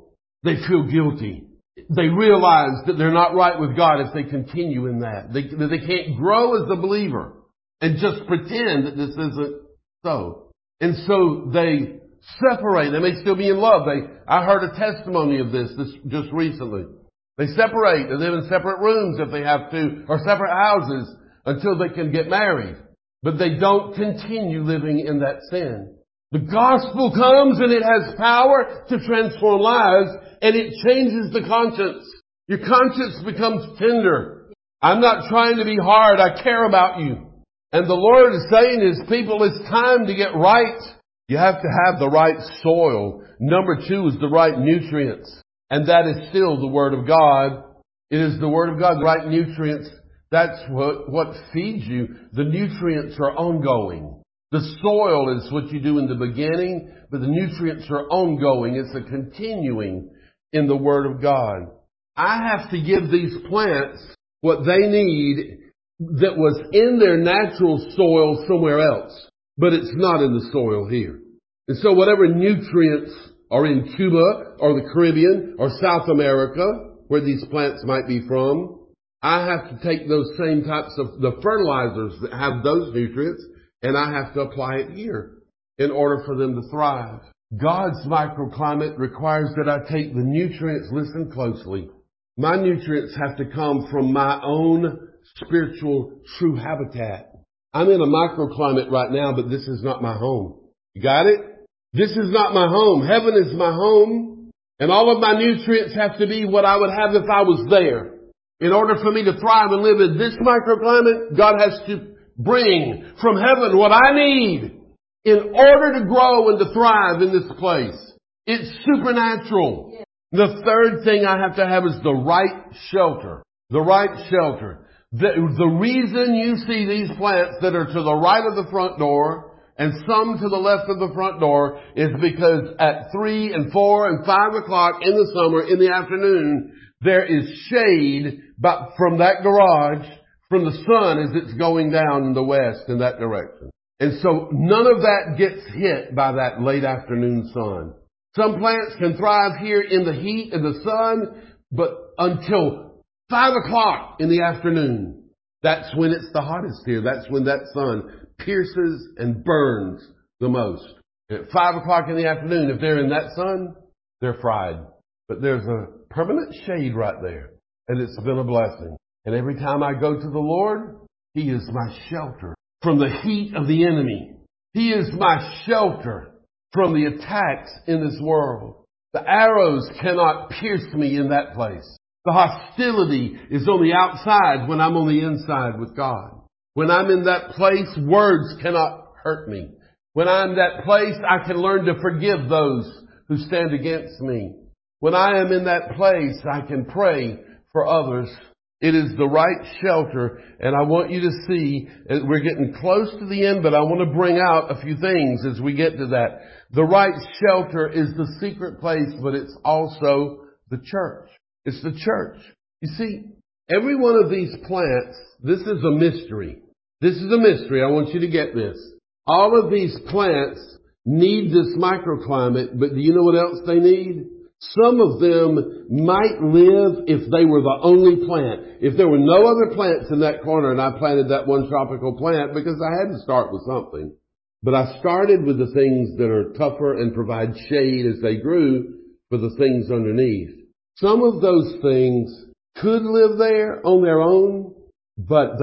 they feel guilty. They realize that they're not right with God if they continue in that. They can't grow as a believer and just pretend that this isn't so. And so they separate. They may still be in love. I heard a testimony of this just recently. They separate. They live in separate rooms if they have to, or separate houses until they can get married. But they don't continue living in that sin. The gospel comes and it has power to transform lives, and it changes the conscience. Your conscience becomes tender. I'm not trying to be hard. I care about you. And the Lord is saying to His people, it's time to get right. You have to have the right soil. Number 2 is the right nutrients. And that is still the Word of God. It is the Word of God, the right nutrients. That's what feeds you. The nutrients are ongoing. The soil is what you do in the beginning, but the nutrients are ongoing. It's a continuing in the Word of God. I have to give these plants what they need that was in their natural soil somewhere else, but it's not in the soil here. And so whatever nutrients are in Cuba or the Caribbean or South America, where these plants might be from, I have to take those same types of the fertilizers that have those nutrients, and I have to apply it here in order for them to thrive. God's microclimate requires that I take the nutrients, listen closely. My nutrients have to come from my own spiritual true habitat. I'm in a microclimate right now, but this is not my home. You got it? This is not my home. Heaven is my home, and all of my nutrients have to be what I would have if I was there. In order for me to thrive and live in this microclimate, God has to bring from heaven what I need in order to grow and to thrive in this place. It's supernatural. The third thing I have to have is the right shelter. The right shelter. The reason you see these plants that are to the right of the front door and some to the left of the front door is because at 3 and 4 and 5 o'clock in the summer, in the afternoon, there is shade from that garage from the sun as it's going down in the west in that direction. And so none of that gets hit by that late afternoon sun. Some plants can thrive here in the heat and the sun, but until 5 o'clock in the afternoon, that's when it's the hottest here. That's when that sun pierces and burns the most. At 5 o'clock in the afternoon, if they're in that sun, they're fried. But there's a permanent shade right there, and it's been a blessing. And every time I go to the Lord, He is my shelter from the heat of the enemy. He is my shelter from the attacks in this world. The arrows cannot pierce me in that place. The hostility is on the outside when I'm on the inside with God. When I'm in that place, words cannot hurt me. When I'm in that place, I can learn to forgive those who stand against me. When I am in that place, I can pray for others. It is the right shelter, and I want you to see, we're getting close to the end, but I want to bring out a few things as we get to that. The right shelter is the secret place, but it's also the church. It's the church. You see, every one of these plants, this is a mystery. This is a mystery. I want you to get this. All of these plants need this microclimate, but do you know what else they need? Some of them might live if they were the only plant. If there were no other plants in that corner, and I planted that one tropical plant because I had to start with something. But I started with the things that are tougher and provide shade as they grew for the things underneath. Some of those things could live there on their own, but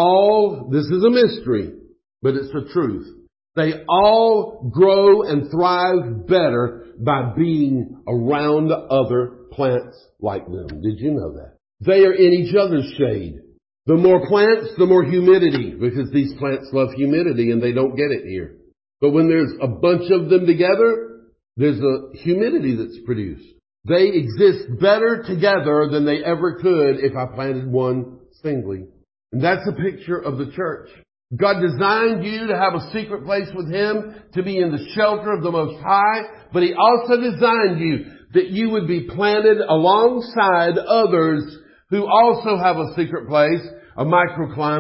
this is a mystery, but it's the truth. They all grow and thrive better by being around other plants like them. Did you know that? They are in each other's shade. The more plants, the more humidity, because these plants love humidity and they don't get it here. But when there's a bunch of them together, there's a humidity that's produced. They exist better together than they ever could if I planted one singly. And that's a picture of the church. God designed you to have a secret place with Him, to be in the shelter of the Most High, but He also designed you that you would be planted alongside others who also have a secret place, a microclimate,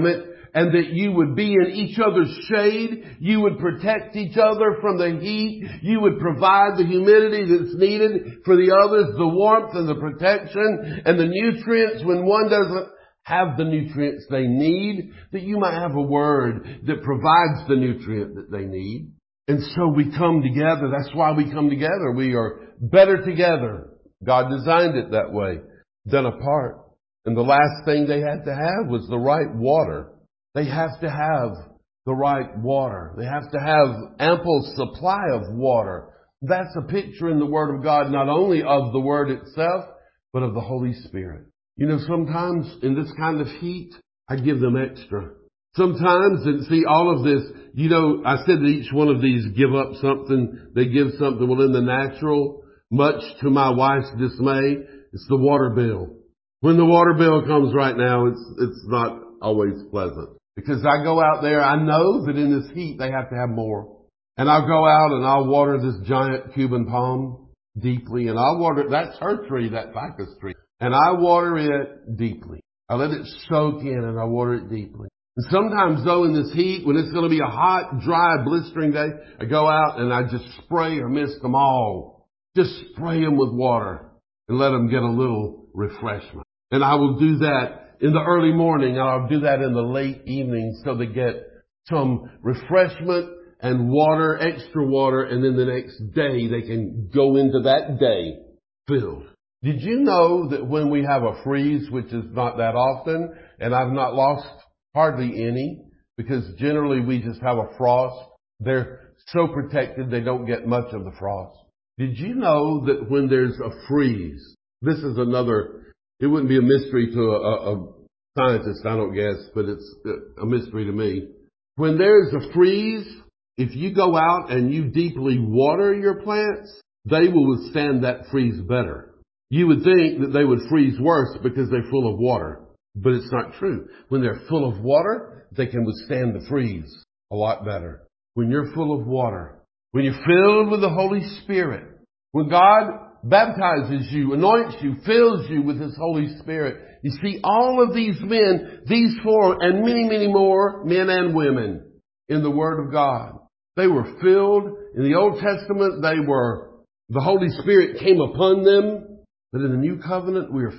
and that you would be in each other's shade. You would protect each other from the heat. You would provide the humidity that's needed for the others, the warmth and the protection and the nutrients when one doesn't have the nutrients they need, that you might have a word that provides the nutrient that they need. And so we come together. That's why we come together. We are better together. God designed it that way, than apart. And the last thing they had to have was the right water. They have to have the right water. They have to have ample supply of water. That's a picture in the Word of God, not only of the Word itself, but of the Holy Spirit. You know, sometimes in this kind of heat, I give them extra. Sometimes, and see all of this, you know, I said that each one of these give up something, they give something. Well, in the natural, much to my wife's dismay, it's the water bill. When the water bill comes right now, it's not always pleasant. Because I go out there, I know that in this heat they have to have more. And I'll go out and I'll water this giant Cuban palm deeply, and I'll water, that's her tree, that ficus tree. And I water it deeply. I let it soak in and I water it deeply. And sometimes though in this heat, when it's going to be a hot, dry, blistering day, I go out and I just spray or mist them all. Just spray them with water and let them get a little refreshment. And I will do that in the early morning and I'll do that in the late evening so they get some refreshment and water, extra water, and then the next day they can go into that day filled. Did you know that when we have a freeze, which is not that often, and I've not lost hardly any, because generally we just have a frost, they're so protected they don't get much of the frost. Did you know that when there's a freeze, this is another, it wouldn't be a mystery to a scientist, I don't guess, but it's a mystery to me. When there's a freeze, if you go out and you deeply water your plants, they will withstand that freeze better. You would think that they would freeze worse because they're full of water, but it's not true. When they're full of water, they can withstand the freeze a lot better. When you're full of water, when you're filled with the Holy Spirit, when God baptizes you, anoints you, fills you with His Holy Spirit, you see all of these men, these four, and many, many more men and women in the Word of God. They were filled. In the Old Testament, the Holy Spirit came upon them. But in the New Covenant, we are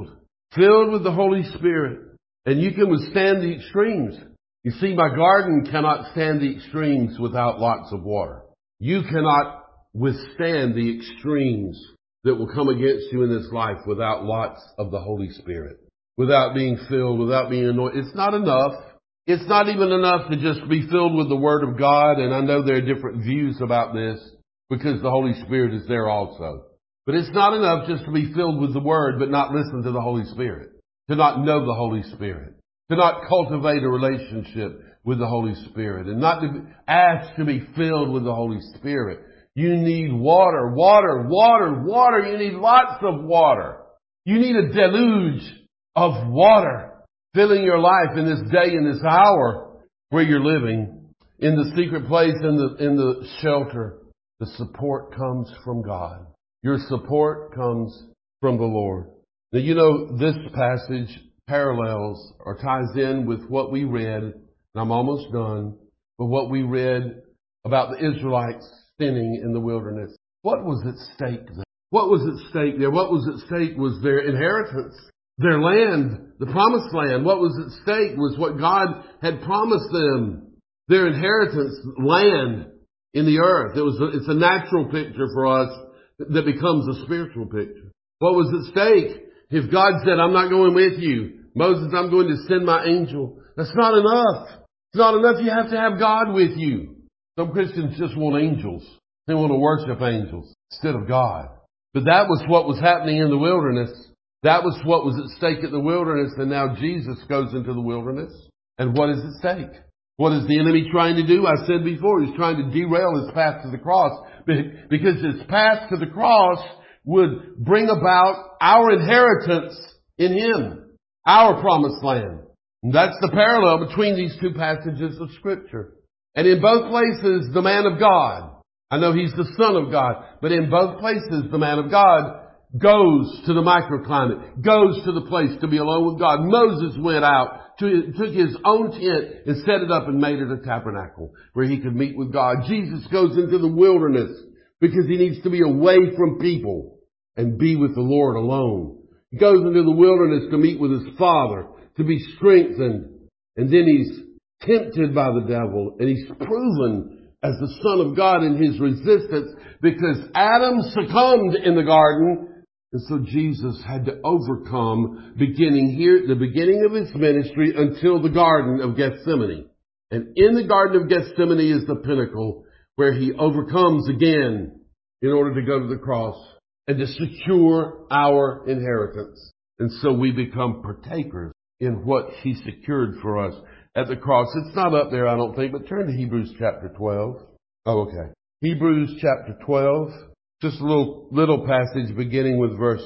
filled with the Holy Spirit. And you can withstand the extremes. You see, my garden cannot stand the extremes without lots of water. You cannot withstand the extremes that will come against you in this life without lots of the Holy Spirit. Without being filled, without being anointed. It's not enough. It's not even enough to just be filled with the Word of God. And I know there are different views about this because the Holy Spirit is there also. But it's not enough just to be filled with the Word but not listen to the Holy Spirit, to not know the Holy Spirit, to not cultivate a relationship with the Holy Spirit, and not to ask to be filled with the Holy Spirit. You need water, water, water, water. You need lots of water. You need a deluge of water filling your life in this day, in this hour where you're living, in the secret place, in the shelter. The support comes from God. Your support comes from the Lord. Now, you know, this passage parallels or ties in with what we read, and I'm almost done, but what we read about the Israelites sinning in the wilderness. What was at stake there? What was at stake there? What was at stake was their inheritance, their land, the promised land. What was at stake was what God had promised them, their inheritance, land in the earth. It's a natural picture for us that becomes a spiritual picture. What was at stake? If God said, I'm not going with you, Moses, I'm going to send my angel. That's not enough. It's not enough. You have to have God with you. Some Christians just want angels. They want to worship angels instead of God. But that was what was happening in the wilderness. That was what was at stake at the wilderness. And now Jesus goes into the wilderness. And what is at stake? What is the enemy trying to do? I said before, he's trying to derail his path to the cross, because his path to the cross would bring about our inheritance in Him, our promised land. And that's the parallel between these two passages of Scripture. And in both places, the man of God, I know he's the Son of God, but in both places, the man of God goes to the microclimate, goes to the place to be alone with God. Moses went out, took his own tent and set it up and made it a tabernacle where he could meet with God. Jesus goes into the wilderness because he needs to be away from people and be with the Lord alone. He goes into the wilderness to meet with his Father, to be strengthened. And then he's tempted by the devil, and he's proven as the Son of God in his resistance because Adam succumbed in the garden. And so Jesus had to overcome beginning here at the beginning of his ministry until the Garden of Gethsemane. And in the Garden of Gethsemane is the pinnacle where he overcomes again in order to go to the cross and to secure our inheritance. And so we become partakers in what he secured for us at the cross. It's not up there, I don't think, but turn to Hebrews chapter 12. Oh, okay. Hebrews chapter 12. Just a little passage beginning with verse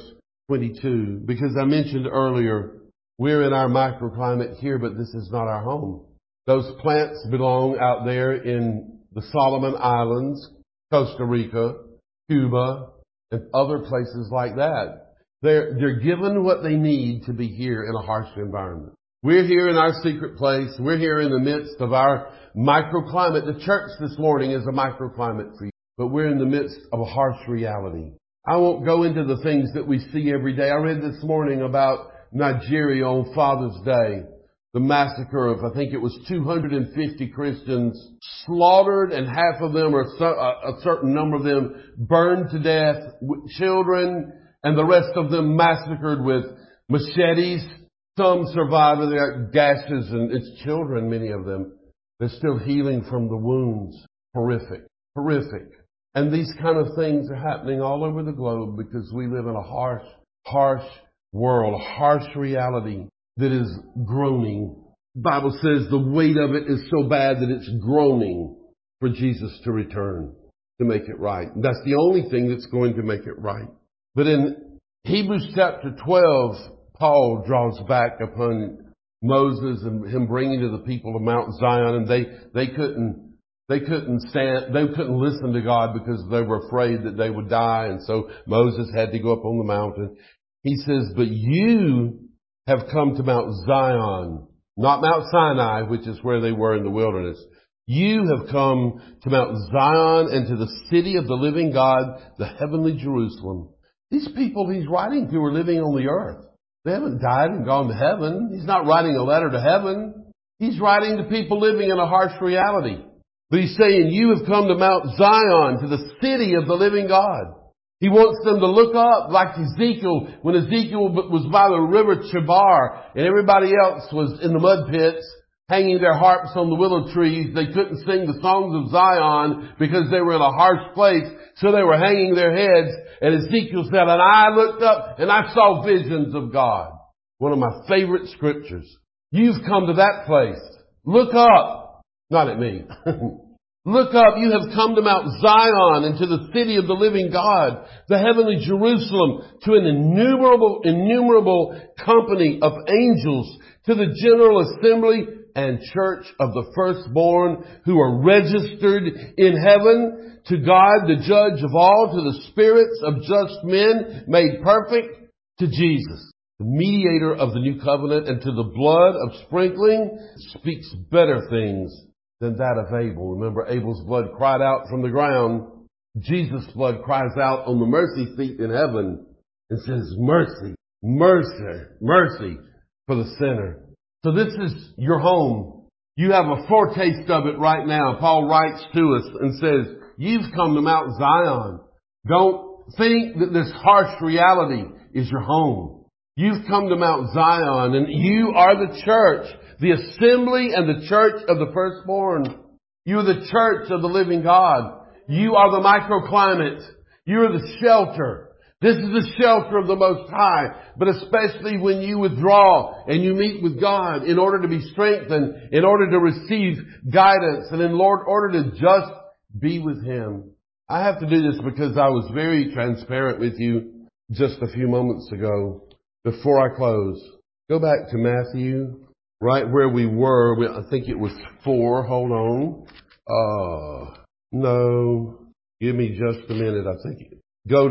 22. Because I mentioned earlier, we're in our microclimate here, but this is not our home. Those plants belong out there in the Solomon Islands, Costa Rica, Cuba, and other places like that. They're given what they need to be here in a harsh environment. We're here in our secret place. We're here in the midst of our microclimate. The church this morning is a microclimate for you, but we're in the midst of a harsh reality. I won't go into the things that we see every day. I read this morning about Nigeria on Father's Day. The massacre of, I think it was 250 Christians slaughtered, and half of them, or a certain number of them, burned to death, children, and the rest of them massacred with machetes. Some survived, and they got gashes, and it's children, many of them. They're still healing from the wounds. Horrific. Horrific. And these kind of things are happening all over the globe because we live in a harsh world, a harsh reality that is groaning. The Bible says the weight of it is so bad that it's groaning for Jesus to return to make it right. And that's the only thing that's going to make it right. But in Hebrews chapter 12, Paul draws back upon Moses and him bringing to the people of Mount Zion, and they couldn't listen to God because they were afraid that they would die, and so Moses had to go up on the mountain. He says, but you have come to Mount Zion, not Mount Sinai, which is where they were in the wilderness. You have come to Mount Zion and to the city of the living God, the heavenly Jerusalem. These people he's writing to are living on the earth. They haven't died and gone to heaven. He's not writing a letter to heaven. He's writing to people living in a harsh reality. But he's saying, you have come to Mount Zion, to the city of the living God. He wants them to look up like Ezekiel, when Ezekiel was by the river Chebar and everybody else was in the mud pits, hanging their harps on the willow trees. They couldn't sing the songs of Zion because they were in a harsh place, so they were hanging their heads. And Ezekiel said, and I looked up and I saw visions of God. One of my favorite scriptures. You've come to that place. Look up. Not at me. Look up, you have come to Mount Zion and to the city of the living God, the heavenly Jerusalem, to an innumerable company of angels, to the general assembly and church of the firstborn who are registered in heaven, to God, the judge of all, to the spirits of just men made perfect, to Jesus, the mediator of the new covenant, and to the blood of sprinkling speaks better things than that of Abel. Remember, Abel's blood cried out from the ground. Jesus' blood cries out on the mercy seat in heaven and says, mercy, mercy, mercy for the sinner. So this is your home. You have a foretaste of it right now. Paul writes to us and says, you've come to Mount Zion. Don't think that this harsh reality is your home. You've come to Mount Zion, and you are the church, the assembly and the church of the firstborn. You are the church of the living God. You are the microclimate. You are the shelter. This is the shelter of the Most High, but especially when you withdraw and you meet with God in order to be strengthened, in order to receive guidance, and in order to just be with Him. I have to do this because I was very transparent with you just a few moments ago. Before I close, go back to Matthew, right where we were. I think it was 4. Hold on. No, give me just a minute. I think go to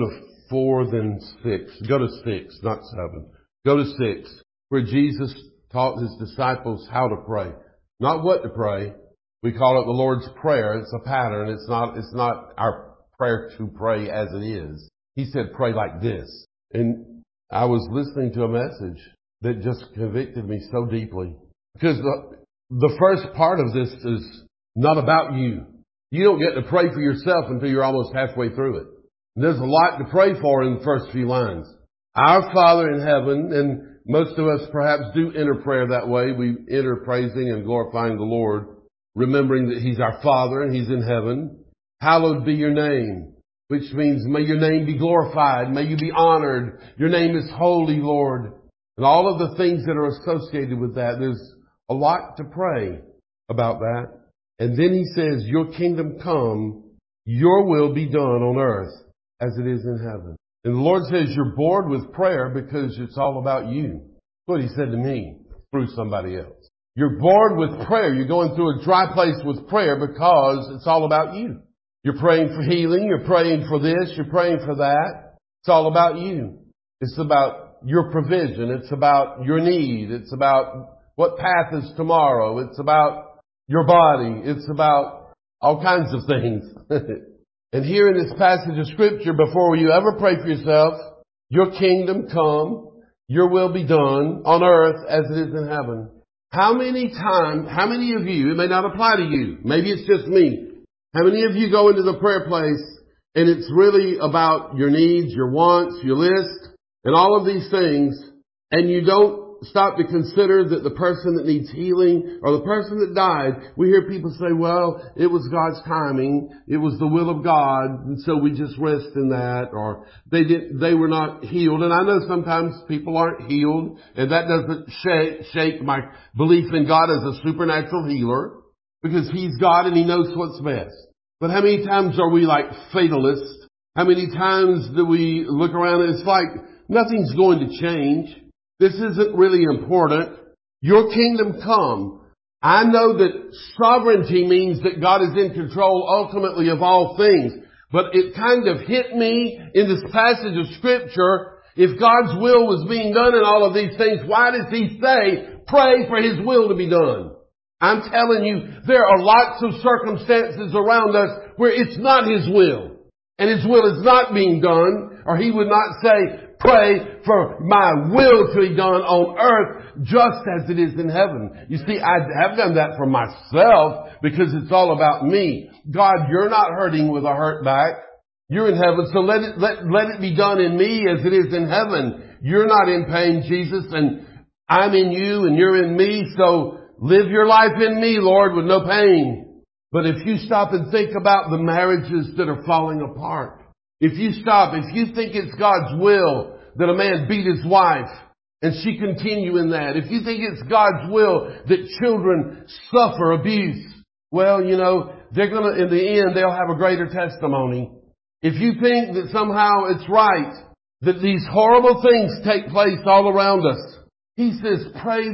4, then 6. Go to 6, not 7. Go to 6, where Jesus taught his disciples how to pray. Not what to pray. We call it the Lord's Prayer. It's a pattern. It's not our prayer to pray as it is. He said, pray like this. And I was listening to a message that just convicted me so deeply. Because the first part of this is not about you. You don't get to pray for yourself until you're almost halfway through it. And there's a lot to pray for in the first few lines. Our Father in heaven, and most of us perhaps do enter prayer that way. We enter praising and glorifying the Lord, remembering that He's our Father and He's in heaven. Hallowed be your name, which means may your name be glorified. May you be honored. Your name is holy, Lord. And all of the things that are associated with that. There's a lot to pray about that. And then He says, your kingdom come, your will be done on earth as it is in heaven. And the Lord says you're bored with prayer because it's all about you. That's what He said to me through somebody else. You're bored with prayer. You're going through a dry place with prayer because it's all about you. You're praying for healing. You're praying for this. You're praying for that. It's all about you. It's about your provision. It's about your need. It's about what path is tomorrow. It's about your body. It's about all kinds of things. And here in this passage of Scripture, before you ever pray for yourself, your kingdom come, your will be done on earth as it is in heaven. How many of you, it may not apply to you, maybe it's just me. How many of you go into the prayer place and it's really about your needs, your wants, your list, and all of these things, and you don't stop to consider that the person that needs healing or the person that died, we hear people say, well, it was God's timing. It was the will of God. And so we just rest in that, or they were not healed. And I know sometimes people aren't healed, and that doesn't shake my belief in God as a supernatural healer, because He's God and He knows what's best. But how many times are we like fatalists? How many times do we look around and it's like nothing's going to change? This isn't really important. Your kingdom come. I know that sovereignty means that God is in control ultimately of all things. But it kind of hit me in this passage of Scripture. If God's will was being done in all of these things, why does He say, pray for His will to be done? I'm telling you, there are lots of circumstances around us where it's not His will. And His will is not being done, or He would not say, pray for my will to be done on earth just as it is in heaven. You see, I have done that for myself because it's all about me. God, you're not hurting with a hurt back. You're in heaven, so let it be done in me as it is in heaven. You're not in pain, Jesus, and I'm in you and you're in me, so live your life in me, Lord, with no pain. But if you stop and think about the marriages that are falling apart, if you think it's God's will that a man beat his wife and she continue in that, if you think it's God's will that children suffer abuse, well, they're gonna, in the end, they'll have a greater testimony. If you think that somehow it's right that these horrible things take place all around us, He says, pray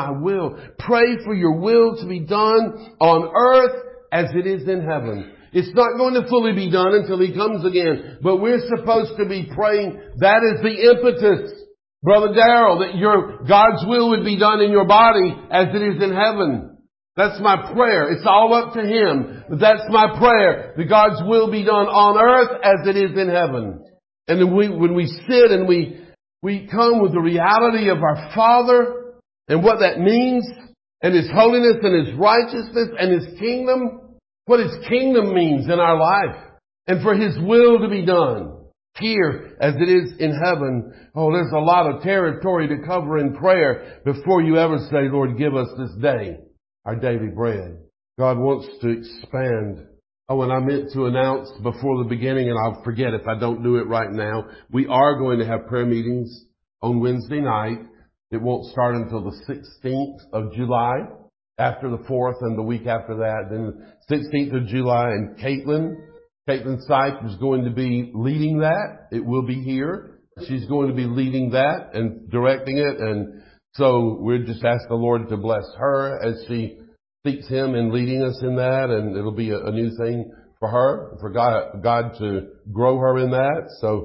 for your will to be done on earth as it is in heaven. It's not going to fully be done until He comes again. But we're supposed to be praying. That is the impetus, Brother Darrell, that God's will would be done in your body as it is in heaven. That's my prayer. It's all up to Him. But that's my prayer, that God's will be done on earth as it is in heaven. And then when we sit and we come with the reality of our Father and what that means, and His holiness and His righteousness and His kingdom, what His kingdom means in our life, and for His will to be done here as it is in heaven. Oh, there's a lot of territory to cover in prayer before you ever say, Lord, give us this day our daily bread. God wants to expand. Oh, and I meant to announce before the beginning, and I'll forget if I don't do it right now, we are going to have prayer meetings on Wednesday night. It won't start until the 16th of July, after the 4th and the week after that. Then 16th of July, and Caitlin Sype is going to be leading that. It will be here. She's going to be leading that and directing it. And so we're just asking the Lord to bless her as she seeks Him in leading us in that. And it'll be a new thing for her, for God to grow her in that. So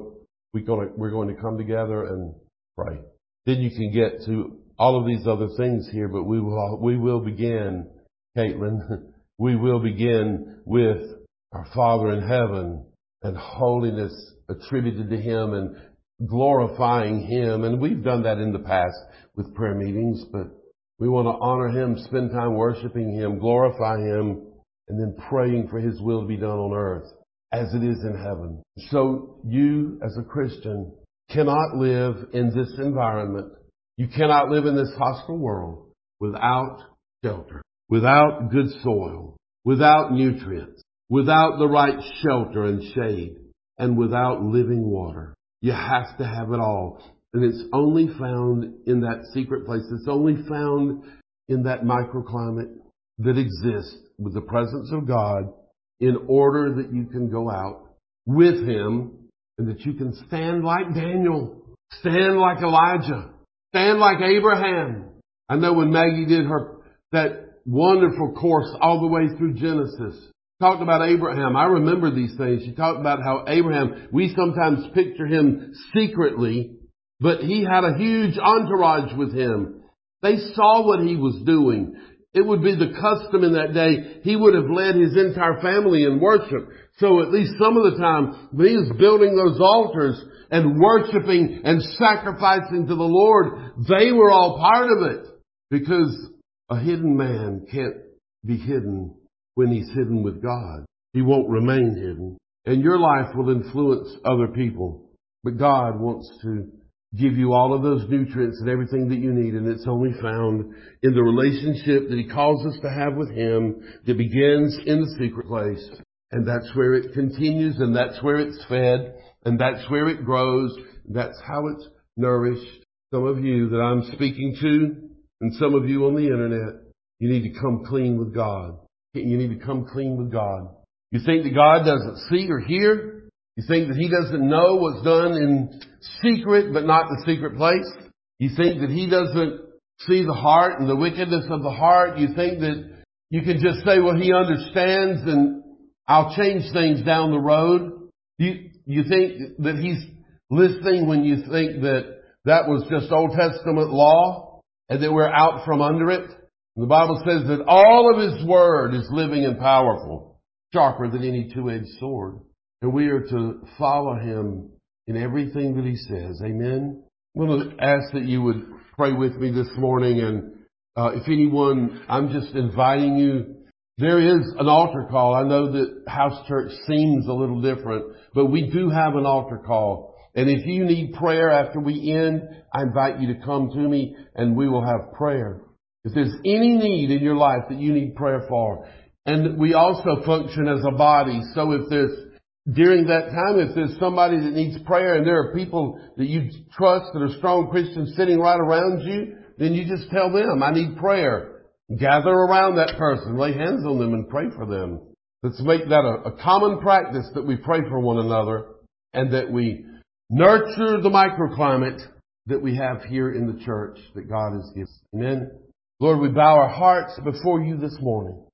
we're going to come together and pray. Then you can get to all of these other things here, but we will begin, Caitlin, we will begin with our Father in heaven and holiness attributed to Him and glorifying Him. And we've done that in the past with prayer meetings, but we want to honor Him, spend time worshiping Him, glorify Him, and then praying for His will to be done on earth as it is in heaven. So you, as a Christian, cannot live in this environment. You cannot live in this hostile world without shelter, without good soil, without nutrients, without the right shelter and shade, and without living water. You have to have it all. And it's only found in that secret place. It's only found in that microclimate that exists with the presence of God in order that you can go out with Him and that you can stand like Daniel, stand like Elijah, stand like Abraham. I know when Maggie did that wonderful course all the way through Genesis, talked about Abraham. I remember these things. She talked about how Abraham, we sometimes picture him secretly, but he had a huge entourage with him. They saw what he was doing. It would be the custom in that day. He would have led his entire family in worship. So at least some of the time, when he was building those altars and worshiping and sacrificing to the Lord, they were all part of it. Because a hidden man can't be hidden when he's hidden with God. He won't remain hidden. And your life will influence other people. But God wants to give you all of those nutrients and everything that you need, and it's only found in the relationship that He calls us to have with Him that begins in the secret place. And that's where it continues, and that's where it's fed, and that's where it grows. That's how it's nourished. Some of you that I'm speaking to, and some of you on the internet, you need to come clean with God. You need to come clean with God. You think that God doesn't see or hear? You think that He doesn't know what's done in secret, but not the secret place? You think that He doesn't see the heart and the wickedness of the heart? You think that you can just say, well, He understands and I'll change things down the road? You think that He's listening when you think that was just Old Testament law and that we're out from under it? The Bible says that all of His Word is living and powerful, sharper than any two-edged sword. And we are to follow Him in everything that He says. Amen. I'm going to ask that you would pray with me this morning. And if anyone, I'm just inviting you. There is an altar call. I know that house church seems a little different, but we do have an altar call. And if you need prayer after we end, I invite you to come to me and we will have prayer. If there's any need in your life that you need prayer for, and we also function as a body. So if during that time, if there's somebody that needs prayer and there are people that you trust that are strong Christians sitting right around you, then you just tell them, I need prayer. Gather around that person, lay hands on them and pray for them. Let's make that a common practice that we pray for one another and that we nurture the microclimate that we have here in the church that God has given. Amen. Lord, we bow our hearts before you this morning.